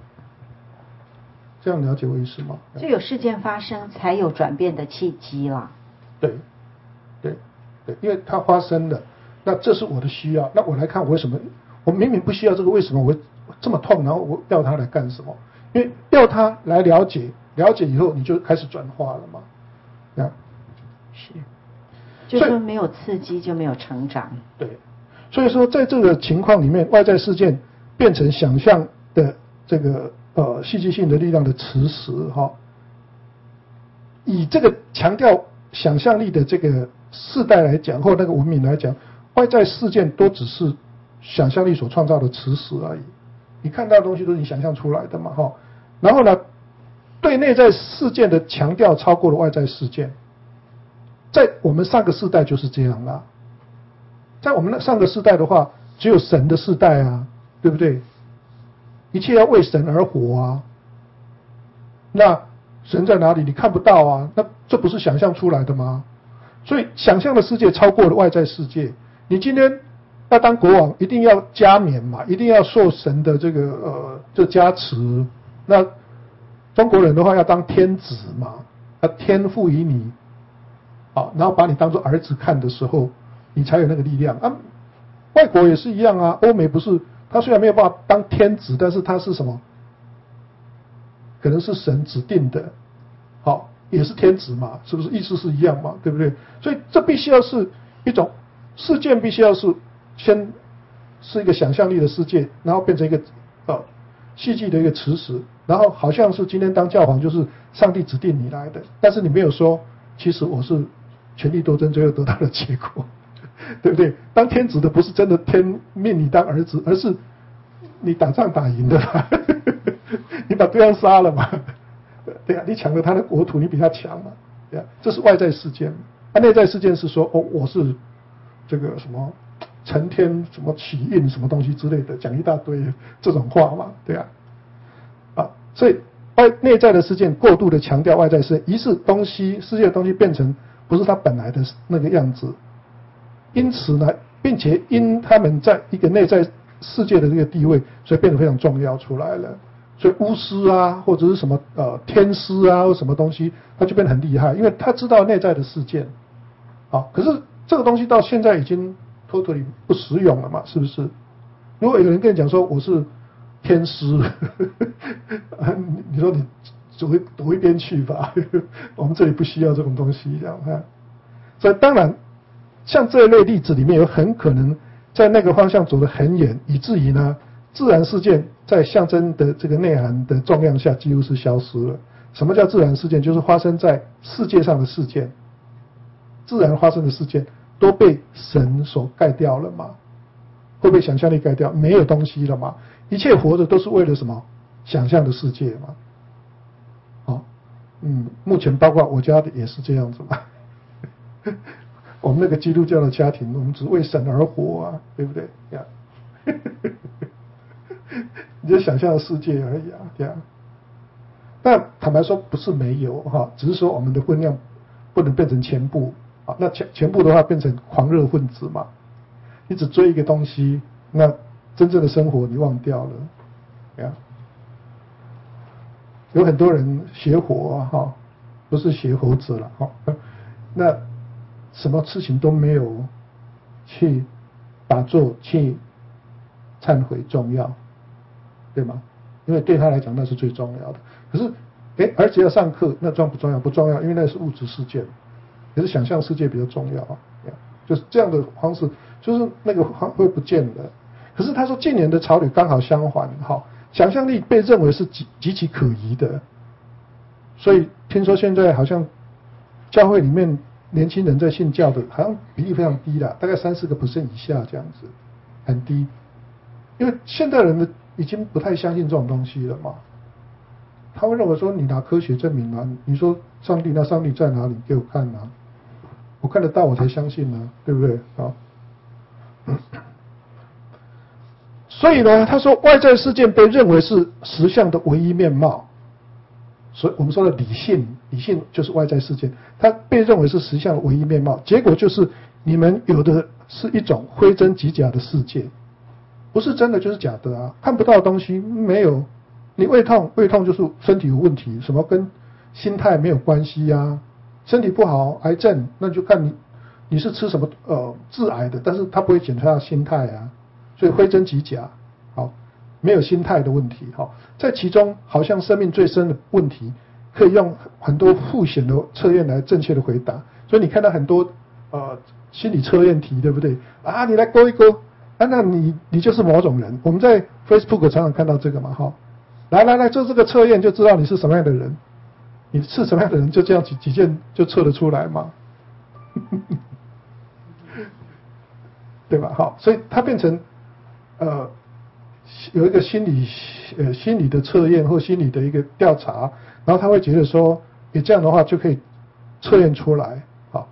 这样了解我意思吗？ 就有事件发生，才有转变的契机啦。 对，因为它发生了。那这是我的需要，那我来看我为什么我明明不需要这个，为什么我这么痛？然后我要它来干什么？因为要它来了解以后，你就开始转化了嘛。 是，就是说没有刺激就没有成长。 对，所以说在这个情况里面，外在事件变成想象的这个戏剧性的力量的磁石哈。以这个强调想象力的这个世代来讲，或那个文明来讲，外在事件都只是想象力所创造的磁石而已。你看到的东西都是你想象出来的嘛，哈。然后呢，对内在事件的强调超过了外在事件。在我们上个世代就是这样啦。在我们上个世代的话，只有神的世代啊，对不对？一切要为神而活啊。那神在哪里？你看不到啊，那这不是想象出来的吗？所以想象的世界超过了外在世界。你今天要当国王，一定要加冕嘛，一定要受神的这加持。那中国人的话要当天子嘛，要天赋于你，然后把你当作儿子看的时候，你才有那个力量啊。外国也是一样啊，欧美不是，他虽然没有办法当天子，但是他是什么？可能是神指定的，也是天子嘛，是不是意思是一样嘛？对不对？所以这必须要是一种事件，必须要是先是一个想象力的世界，然后变成一个戏剧的一个磁石，然后好像是今天当教皇就是上帝指定你来的，但是你没有说，其实我是权力斗争最后得到的结果，对不对？当天子的不是真的天命你当儿子，而是你打仗打赢的嘛，你把对方杀了嘛，对啊，你抢了他的国土，你比他强嘛，对啊，这是外在事件。内在事件是说，我是这个什么承天什么启运什么东西之类的，讲一大堆这种话嘛，对啊，所以内在的事件过度的强调外在事件，于是世界的东西变成不是它本来的那个样子，因此呢，并且因他们在一个内在世界的这个地位，所以变得非常重要出来了。所以巫师啊，或者是什么天师啊，或什么东西，他就变得很厉害，因为他知道内在的事件。可是这个东西到现在已经 totally 不实用了嘛，是不是？如果有人跟你讲说我是天师，你说你躲一边去吧，我们这里不需要这种东西，这样看。所以当然，像这一类例子里面有很可能在那个方向走得很远，以至于呢，自然事件在象征的这个内涵的重量下几乎是消失了。什么叫自然事件？就是发生在世界上的事件。自然发生的事件都被神所盖掉了嘛？会被想象力盖掉，没有东西了嘛？一切活着都是为了什么？想象的世界嘛。目前包括我家的也是这样子嘛。我们那个基督教的家庭，我们只为神而活啊，对不对呀？你就想象的世界而已啊，对啊。但坦白说，不是没有只是说我们的分量不能变成全部。那全部的话变成狂热分子嘛？你只追一个东西，那真正的生活你忘掉了，对啊。有很多人学佛不是学猴子了那什么事情都没有去打坐去忏悔重要，对吗？因为对他来讲那是最重要的。可是而且要上课，那重不重要？不重要，因为那是物质事件。可是想象世界比较重要就是这样的方式，就是那个会不见了。可是他说近年的潮流刚好相反想象力被认为是极其可疑的，所以听说现在好像教会里面年轻人在信教的，好像比例非常低啦，大概3-4% 以下这样子，很低。因为现代人已经不太相信这种东西了嘛。他会认为说你拿科学证明啊，你说上帝，那上帝在哪里？给我看啊，我看得到我才相信啊，对不对所以呢，他说外在事件被认为是实相的唯一面貌，所以我们说的理性就是外在事件，它被认为是实相的唯一面貌，结果就是你们有的是一种非真即假的世界，不是真的就是假的啊，看不到的东西没有。你胃痛就是身体有问题，什么跟心态没有关系啊？身体不好，癌症，那就看你是吃什么致癌的，但是它不会检测到心态啊，所以非真即假，没有心态的问题，在其中好像生命最深的问题，可以用很多复显的测验来正确的回答，所以你看到很多心理测验题，对不对啊？你来勾一勾那你就是某种人，我们在 Facebook 常常看到这个嘛来做这个测验就知道你是什么样的人，你是什么样的人就这样几件就测得出来嘛对吧所以它变成有一个心理的测验或心理的一个调查，然后他会觉得说你这样的话就可以测验出来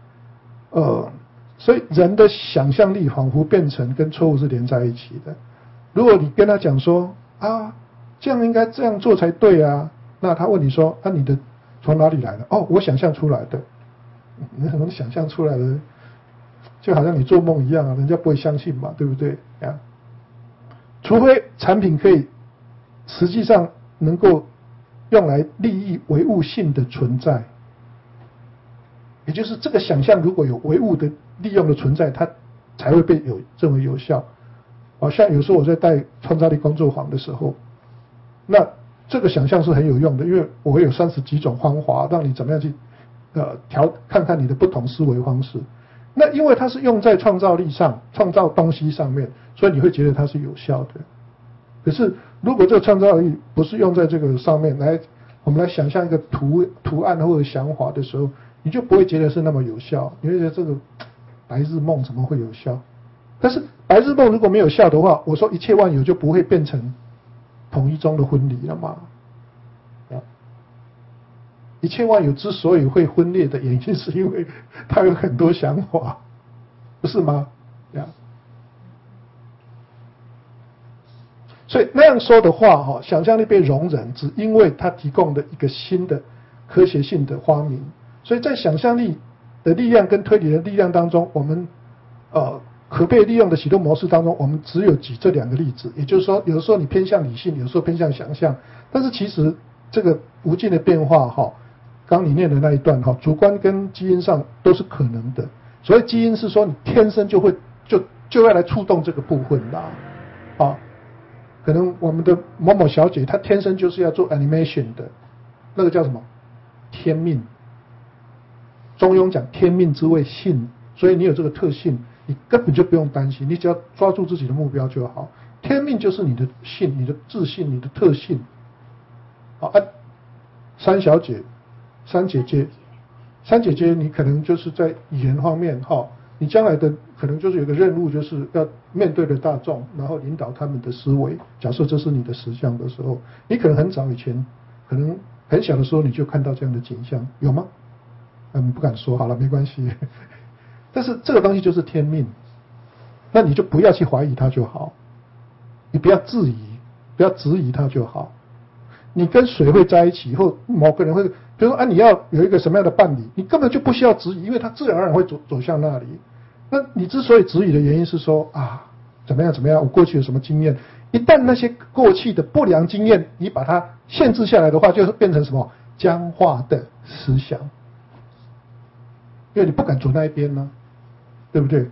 所以人的想象力仿佛变成跟错误是连在一起的。如果你跟他讲说这样应该这样做才对啊，那他问你说你的从哪里来的？我想象出来的。你怎么想象出来的？就好像你做梦一样人家不会相信嘛，对不对除非产品可以实际上能够用来利益唯物性的存在，也就是这个想象如果有唯物的利用的存在，它才会被认为有效。像有时候我在带创造力工作坊的时候，那这个想象是很有用的，因为我会有30几种方法让你怎么样去看看你的不同思维方式。那因为它是用在创造力上，创造东西上面，所以你会觉得它是有效的。可是如果这个创造力不是用在这个上面我们来想象一个图案或者想法的时候，你就不会觉得是那么有效，你会觉得这个白日梦怎么会有效但是白日梦如果没有效的话，我说一切万有就不会变成统一中的分离了嘛。一切万有之所以会分裂的原因，是因为它有很多想法，不是吗？所以那样说的话，想象力被容忍，只因为它提供了一个新的科学性的发明。所以在想象力的力量跟推理的力量当中，我们可被利用的启动模式当中，我们只有举这两个例子。也就是说，有的时候你偏向理性，有的时候偏向想象，但是其实这个无尽的变化，刚你念的那一段，主观跟基因上都是可能的。所以基因是说你天生就会就要来触动这个部分啦，可能我们的某某小姐她天生就是要做 animation 的，那个叫什么天命。中庸讲天命之谓性，所以你有这个特性，你根本就不用担心，你只要抓住自己的目标就好。天命就是你的性、你的自信、你的特性。三小姐、三姐姐，你可能就是在语言方面，你将来的可能就是有个任务，就是要面对的大众，然后引导他们的思维。假设这是你的实相的时候，你可能很早以前，可能很小的时候你就看到这样的景象，有吗？不敢说，好了，没关系。但是这个东西就是天命，那你就不要去怀疑它就好，你不要质疑，不要质疑它就好。你跟谁会在一起，或某个人会，比如说你要有一个什么样的伴侣，你根本就不需要质疑，因为他自然而然会走向那里。那你之所以质疑的原因是说怎么样，我过去有什么经验？一旦那些过去的不良经验，你把它限制下来的话，就是变成什么僵化的思想，因为你不敢走那一边呢，对不对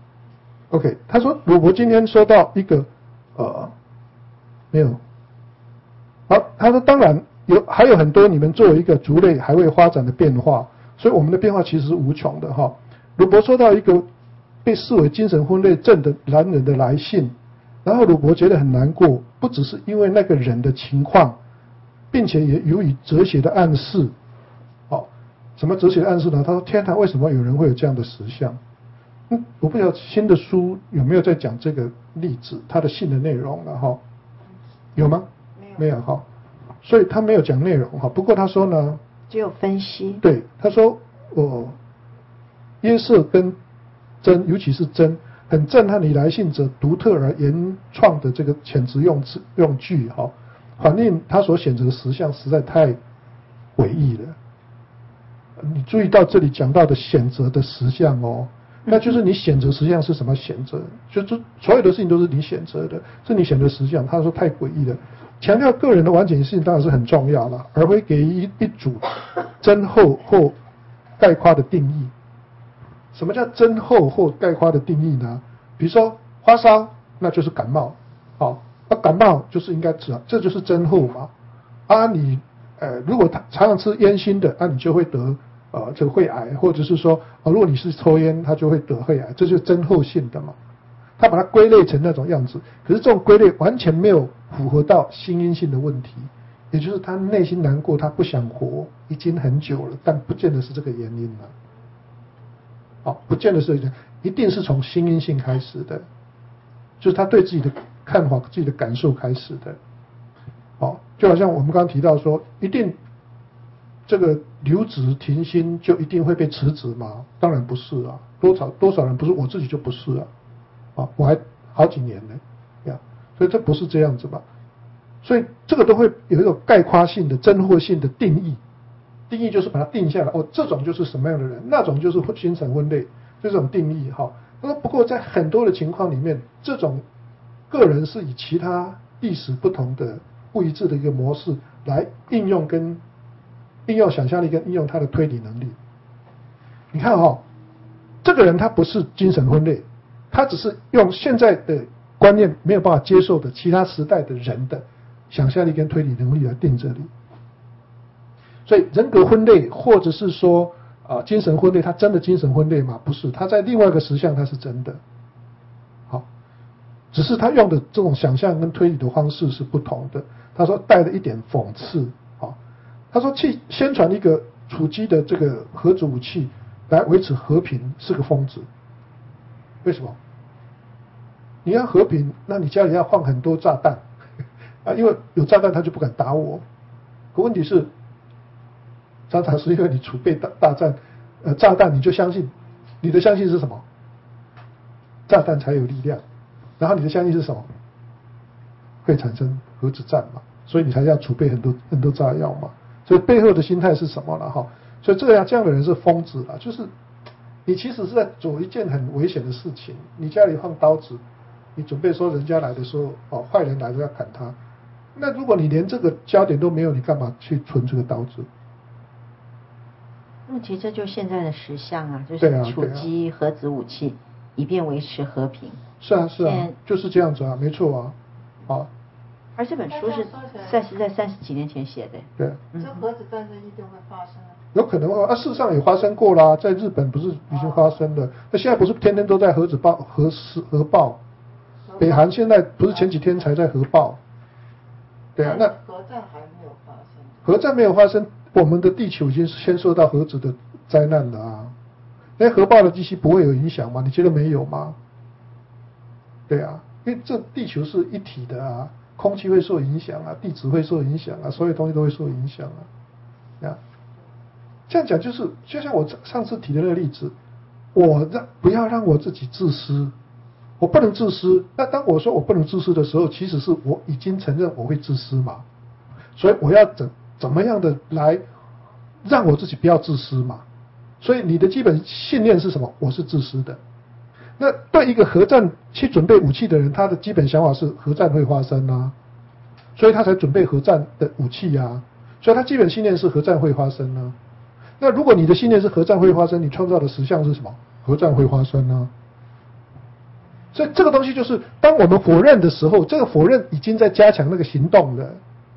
？OK， 他说我今天收到一个没有。好，他说当然还有很多你们作为一个族类还未发展的变化，所以我们的变化其实是无穷的哈。鲁伯收到一个被视为精神分裂症的男人的来信，然后鲁伯觉得很难过，不只是因为那个人的情况，并且也由于哲学的暗示。什么哲学的暗示呢？他说天堂为什么有人会有这样的实相？我不知道新的书有没有在讲这个例子，他的信的内容了哈？有吗？没有哈，所以他没有讲内容哈。不过他说呢， 只有分析。 对，他说约瑟跟真，尤其是真，很震撼你来信者独特而原创的这个遣词用句哈，反映他所选择的实相实在太诡异了。你注意到这里讲到的选择的实相那就是你选择实相是什么选择？就是所有的事情都是你选择的，是你选择实相。他说太诡异了。强调个人的完整性当然是很重要了，而会给予一组增厚或概括的定义。什么叫增厚或概括的定义呢？比如说发烧，那就是感冒，那感冒就是应该治，这就是增厚嘛。你如果常常吃烟熏的，你就会得这个肺癌，或者是说如果你是抽烟，他就会得肺癌，这就是增厚性的嘛。他把它归类成那种样子，可是这种归类完全没有符合到心因性的问题，也就是他内心难过，他不想活，已经很久了，但不见得是这个原因了。不见得是一定是从心因性开始的，就是他对自己的看法、自己的感受开始的。就好像我们刚刚提到说，一定这个留职停薪就一定会被辞职吗？当然不是啊，多少人不是，我自己就不是啊。我还好几年呢，所以这不是这样子吧？所以这个都会有一种概括性的、增厚性的定义，定义就是把它定下来。这种就是什么样的人，那种就是精神分裂，这种定义哈。不过在很多的情况里面，这种个人是以其他历史不同的不一致的一个模式来应用想象力跟应用他的推理能力。你看这个人他不是精神分裂。他只是用现在的观念没有办法接受的其他时代的人的想象力跟推理能力来定这里。所以人格分裂或者是说精神分裂，他真的精神分裂吗？不是，他在另外一个实相他是真的。只是他用的这种想象跟推理的方式是不同的。他说带了一点讽刺。他说去宣传一个处机的这个核子武器来维持和平是个疯子。为什么？ 你要和平，那你家里要放很多炸弹啊，因为有炸弹他就不敢打我。可问题是，常常是因为你储备炸弹，你就相信，你的相信是什么？炸弹才有力量，然后你的相信是什么？会产生核子战嘛，所以你才要储备很多炸药嘛。所以背后的心态是什么了哈？所以这样的人是疯子了，就是你其实是在做一件很危险的事情。你家里放刀子，你准备说人家来的时候，坏人来了要砍他。那如果你连这个焦点都没有，你干嘛去存这个刀子？ 那其实这就是现在的实相啊，就是储积核子武器，以便维持和平。 是啊，就是这样子啊，没错啊， 而这本书是在30几年前写的。 对。 这核子战争一定会发生啊。 有可能啊，事实上也发生过啦，在日本不是已经发生了？那现在不是天天都在核爆？北韩现在不是前几天才在核爆？对啊，那核战还没有发生。 核战没有发生，我们的地球已经先受到核子的灾难了啊。那核爆的机器不会有影响吗？你觉得没有吗？对啊，因为这地球是一体的啊，空气会受影响啊，地质会受影响啊，所有东西都会受影响啊。这样讲就像我上次提的那个例子，不要让我自己自私，我不能自私。那当我说我不能自私的时候，其实是我已经承认我会自私嘛，所以我要怎么样的来让我自己不要自私嘛。所以你的基本信念是什么？我是自私的。那对一个核战去准备武器的人，他的基本想法是核战会发生啊，所以他才准备核战的武器啊，所以他基本信念是核战会发生啊。那如果你的信念是核战会发生，你创造的实相是什么？核战会发生啊。所以这个东西就是，当我们否认的时候，这个否认已经在加强那个行动了。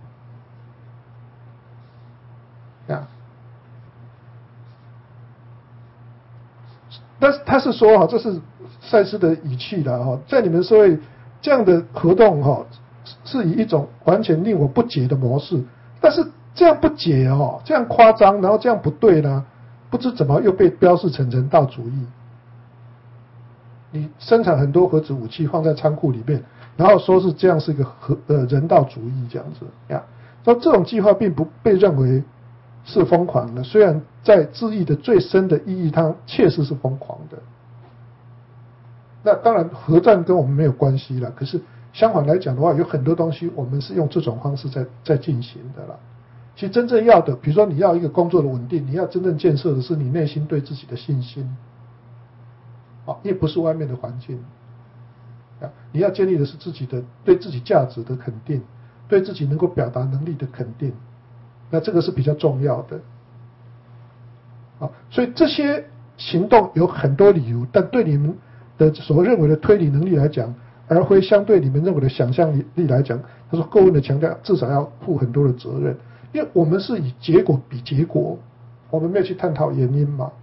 但是他是说这是赛斯的语气的在你们社会这样的活动是以一种完全令我不解的模式，但是这样不解这样夸张，然后这样不对呢，不知怎么又被标示成人道主义。你生产很多核子武器放在仓库里面，然后说是这样是一个人道主义这样子呀，说这种计划并不被认为是疯狂的，虽然在字义的最深的意义，它确实是疯狂的。那当然核战跟我们没有关系了，可是相反来讲的话，有很多东西我们是用这种方式在进行的啦。其实真正要的，比如说你要一个工作的稳定，你要真正建设的是你内心对自己的信心，也不是外面的环境。你要建立的是自己的对自己价值的肯定，对自己能够表达能力的肯定。那这个是比较重要的，所以这些行动有很多理由，但对你们的所认为的推理能力来讲，而非相对你们认为的想象力来讲，他说够问的强调至少要负很多的责任，因为我们是以结果比结果，我们没有去探讨原因嘛。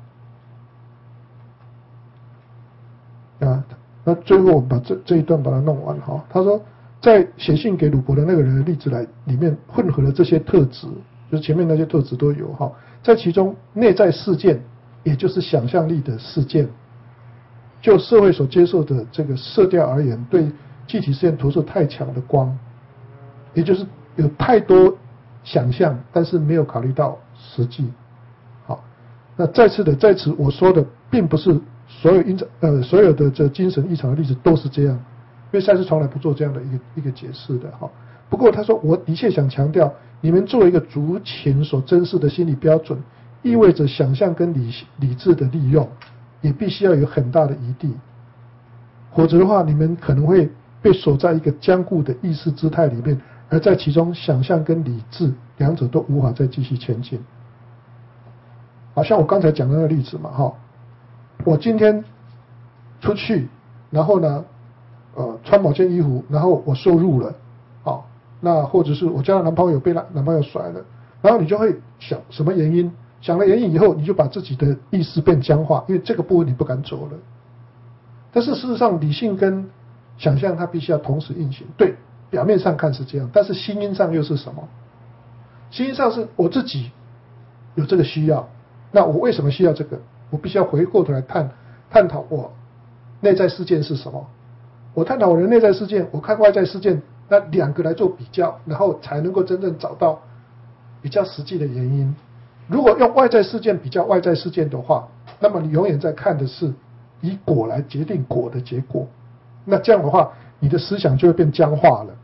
那最后我们把这一段把它弄完哈。他说在写信给鲁伯的那个人的例子里面混合了这些特质。就是前面那些特质都有在其中内在事件，也就是想象力的事件，就社会所接受的这个色调而言，对具体事件投射太强的光，也就是有太多想象，但是没有考虑到实际。那再次我说的并不是所有的这精神异常的例子都是这样，因为赛斯从来不做这样的一个解释的不过他说，我的确想强调，你们作为一个族群所珍视的心理标准，意味着想象跟理智的利用，也必须要有很大的余地，否则的话，你们可能会被锁在一个僵固的意识姿态里面，而在其中，想象跟理智两者都无法再继续前进。好像我刚才讲的那个例子嘛我今天出去，然后呢穿某件衣服，然后我受辱了那或者是我交的男朋友被男朋友甩了，然后你就会想什么原因，想了原因以后，你就把自己的意识变僵化，因为这个部分你不敢走了。但是事实上，理性跟想象它必须要同时运行。对，表面上看是这样，但是心因上又是什么？心因上是我自己有这个需要，那我为什么需要这个？我必须要回过头来探讨我内在事件是什么， 我探讨我的内在事件，我看外在事件，那两个来做比较，然后才能够真正找到比较实际的原因。如果用外在事件比较外在事件的话，那么你永远在看的是以果来决定果的结果，那这样的话，你的思想就会变僵化了。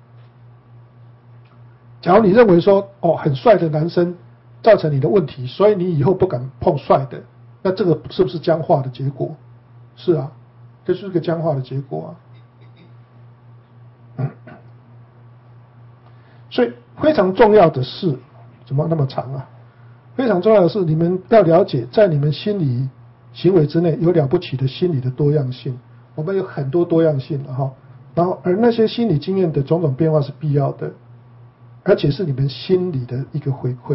假如你认为说，很帅的男生造成你的问题，所以你以后不敢碰帅的，那这个是不是僵化的结果？是啊，这是个僵化的结果啊。所以非常重要的是，怎么那么长啊？非常重要的是，你们要了解，在你们心理行为之内有了不起的心理的多样性。我们有很多多样性了哈，然后而那些心理经验的种种变化是必要的。而且是你们心里的一个回馈，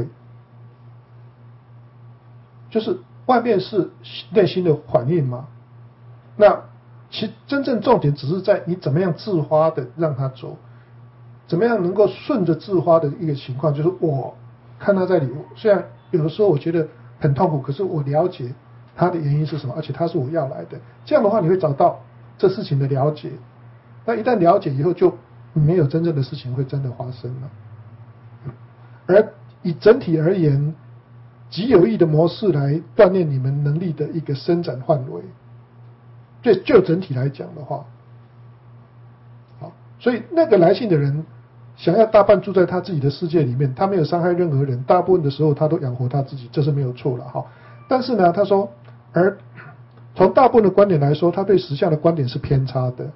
就是外面是内心的反应嘛。那其实真正重点只是在你怎么样自发的让它走，怎么样能够顺着自发的一个情况，就是我看他在里，虽然有的时候我觉得很痛苦，可是我了解他的原因是什么，而且他是我要来的。这样的话，你会找到这事情的了解。那一旦了解以后，就没有真正的事情会真的发生了。而以整体而言，极有益的模式来锻炼你们能力的一个伸展范围。就整体来讲的话，好，所以那个来信的人想要大半住在他自己的世界里面，他没有伤害任何人，大部分的时候他都养活他自己，这是没有错了哈。但是呢，他说，而从大部分的观点来说，他对实相的观点是偏差的，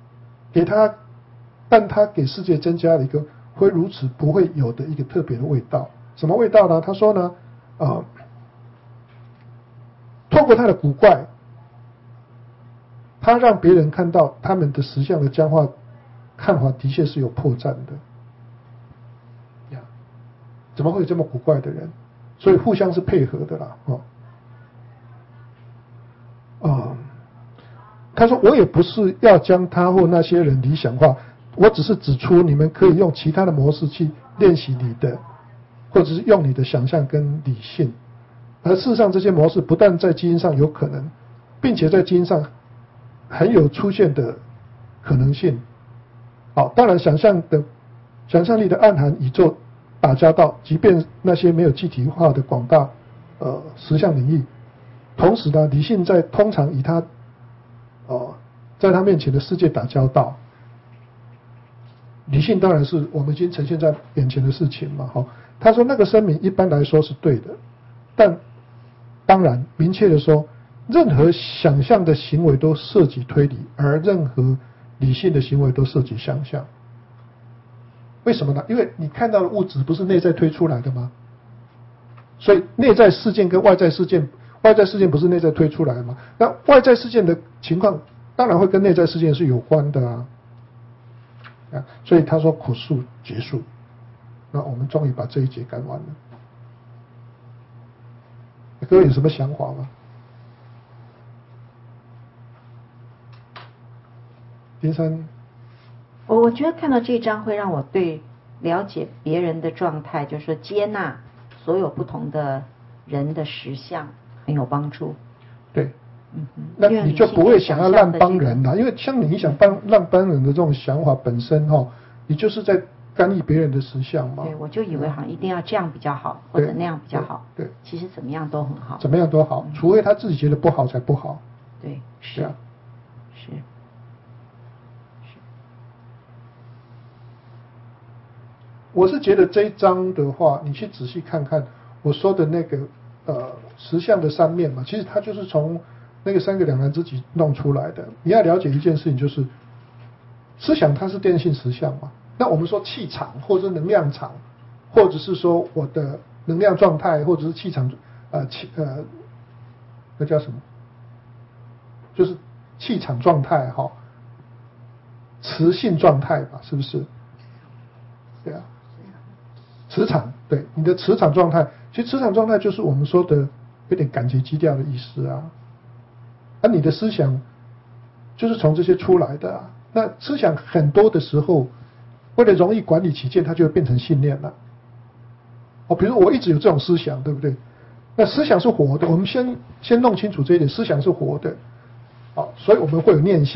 但他给世界增加了一个会如此不会有的一个特别的味道。什么味道呢？他说呢，透过他的古怪，他让别人看到他们的实相的僵化看法的确是有破绽的。呀，怎么会有这么古怪的人？所以互相是配合的啦，他说我也不是要将他或那些人理想化，我只是指出你们可以用其他的模式去练习你的，或者是用你的想象跟理性。而事实上这些模式不但在基因上有可能，并且在基因上很有出现的可能性。好，当然想象力的暗含宇宙打交道，即便那些没有具体化的广大实相领域，同时呢，理性通常以他在他面前的世界打交道。理性当然是我们已经呈现在眼前的事情嘛。他说那个声明一般来说是对的，但当然明确的说，任何想象的行为都涉及推理，而任何理性的行为都涉及想象。为什么呢？因为你看到的物质不是内在推出来的吗？所以内在事件跟外在事件不是内在推出来的吗？那外在事件的情况当然会跟内在事件是有关的啊。所以他说口述结束，那我们终于把这一节赶完了。各位有什么想法吗？丁山， 我觉得看到这一章会让我对了解别人的状态，就是说接纳所有不同的人的实相很有帮助。 对，那你就不会想要滥帮人了，因为像你想滥帮人的这种想法本身你就是在干预别人的实相嘛。 对，我就以为好像一定要这样比较好，或者那样比较好。 对， 其实怎么样都很好。 怎么样都好，除非他自己觉得不好才不好。 对，是啊，是。 我是觉得这一章的话，你去仔细看看我说的那个实相的三面嘛，其实它就是从那个三个两难之极弄出来的。你要了解一件事情，就是思想它是电性实相嘛。那我们说气场，或者是能量场，或者是说我的能量状态，或者是气场那叫什么？就是气场状态磁性状态吧，是不是？对啊。磁场，对，你的磁场状态，其实磁场状态就是我们说的有点感觉基调的意思啊。而你的思想就是从这些出来的啊。那思想很多的时候，为了容易管理起见，它就会变成信念了。比如我一直有这种思想，对不对？那思想是活的，我们先弄清楚这一点，思想是活的。所以我们会有念想，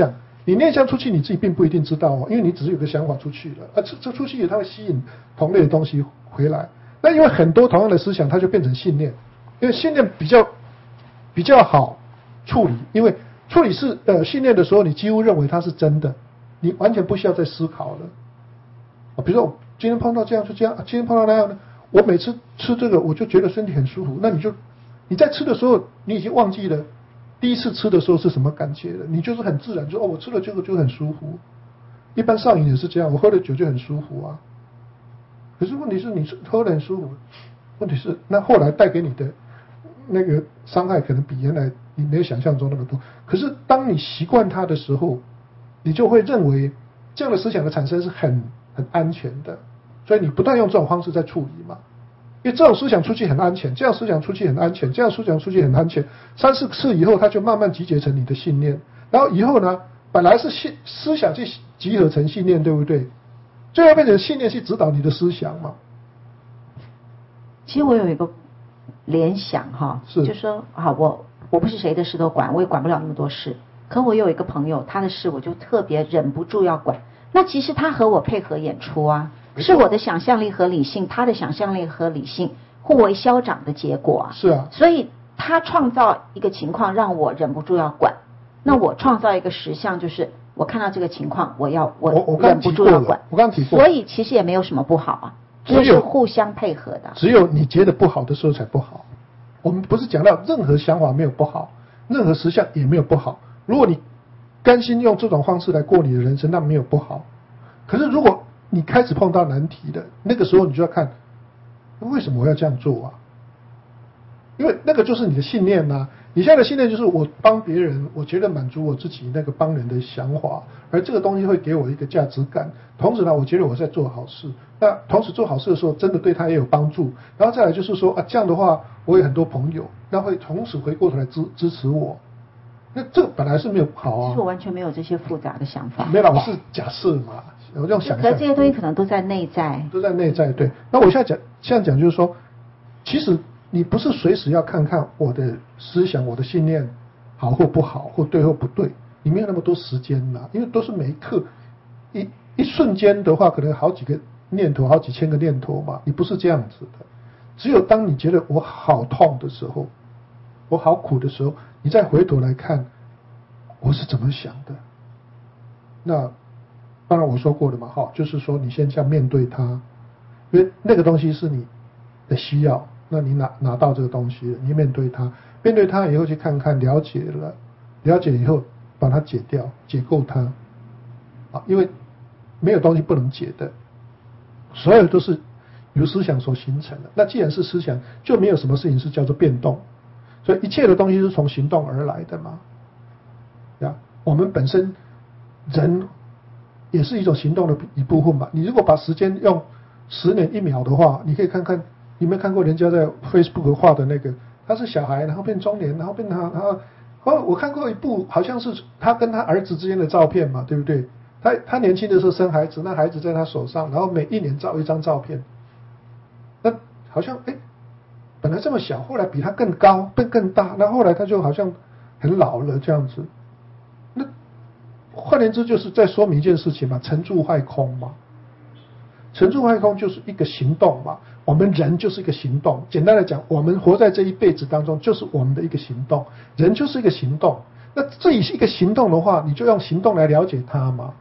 你念想出去，你自己并不一定知道哦，因为你只是有个想法出去了，这出去它会吸引同类的东西回来。那因为很多同样的思想，它就变成信念，因为信念比较好处理，因为处理信念的时候，你几乎认为它是真的，你完全不需要再思考了。比如说我今天碰到这样就这样，今天碰到那样的，我每次吃这个我就觉得身体很舒服，那你在吃的时候，你已经忘记了第一次吃的时候是什么感觉了，你就是很自然就我吃了这个就很舒服。一般上瘾也是这样，我喝了酒就很舒服啊。可是问题是你喝得很舒服，问题是那后来带给你的那个伤害可能比原来你没有想象中那么多。可是当你习惯它的时候，你就会认为这样的思想的产生是很安全的，所以你不断用这种方式在处理嘛。因为这种思想出去很安全，这样思想出去很安全，这样思想出去很安全，3、4次以后，它就慢慢集结成你的信念。然后以后呢，本来是思想去集合成信念，对不对？最后变成信念去指导你的思想嘛。 其实我有一个联想哈，就说好，我不是谁的事都管，我也管不了那么多事。可我有一个朋友，他的事我就特别忍不住要管。那其实他和我配合演出啊，是我的想象力和理性，他的想象力和理性互为消长的结果啊。 是啊。 所以他创造一个情况让我忍不住要管，那我创造一个实相，就是我看到这个情况，我忍不住要管。 我刚提过。 所以其实也没有什么不好啊，这是互相配合的。 只有你觉得不好的时候才不好。我们不是讲到任何想法没有不好，任何实相也没有不好。如果你甘心用这种方式来过你的人生，那没有不好。可是如果你开始碰到难题的那个时候，你就要看为什么我要这样做啊？因为那个就是你的信念啊。你现在的信念就是我帮别人，我觉得满足我自己那个帮人的想法，而这个东西会给我一个价值感。同时呢，我觉得我在做好事。那同时做好事的时候，真的对他也有帮助。然后再来就是说这样的话，我有很多朋友，那会同时回过头来支持我。那这个本来是没有好啊。 其实我完全没有这些复杂的想法。 没有，我是假设嘛，我这种想象。 可这些东西可能都在内在。 都在内在，对。那我现在讲就是说，其实你不是随时要看看我的思想、我的信念好或不好，或对或不对，你没有那么多时间啦，因为都是每一刻一瞬间的话，可能好几个念头、好几千个念头嘛，你不是这样子的。只有当你觉得我好痛的时候，我好苦的时候，你再回头来看我是怎么想的。那当然我说过的嘛，就是说你先这样面对它，因为那个东西是你的需要，那你拿到这个东西了，你面对它，面对它以后去看看，了解了，了解以后把它解掉，解构它因为没有东西不能解的，所有都是由思想所形成的。那既然是思想，就没有什么事情是叫做变动，所以一切的东西是从行动而来的嘛。我们本身人也是一种行动的一部分嘛。你如果把时间用10年1秒的话，你可以看看，你有没有看过人家在 Facebook 画的那个，他是小孩，然后变中年，然后变我看过一部，好像是他跟他儿子之间的照片嘛，对不对？他年轻的时候生孩子，那孩子在他手上，然后每1年照一张照片，那好像本来这么小，后来比他更高，更大，那后来他就好像很老了这样子。那换言之，就是在说明一件事情嘛，成住坏空嘛。成住坏空就是一个行动嘛，我们人就是一个行动。简单来讲，我们活在这一辈子当中，就是我们的一个行动，人就是一个行动。那这也是一个行动的话，你就用行动来了解它嘛。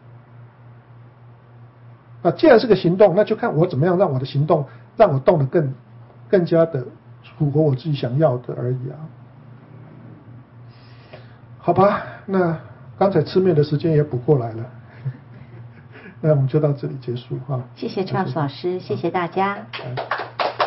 那既然是个行动，那就看我怎么样让我的行动让我动得更加的符合我自己想要的而已啊。好吧，那刚才吃面的时间也补过来了，那我们就到这里结束哈。 谢谢 Charles 老师，谢谢大家。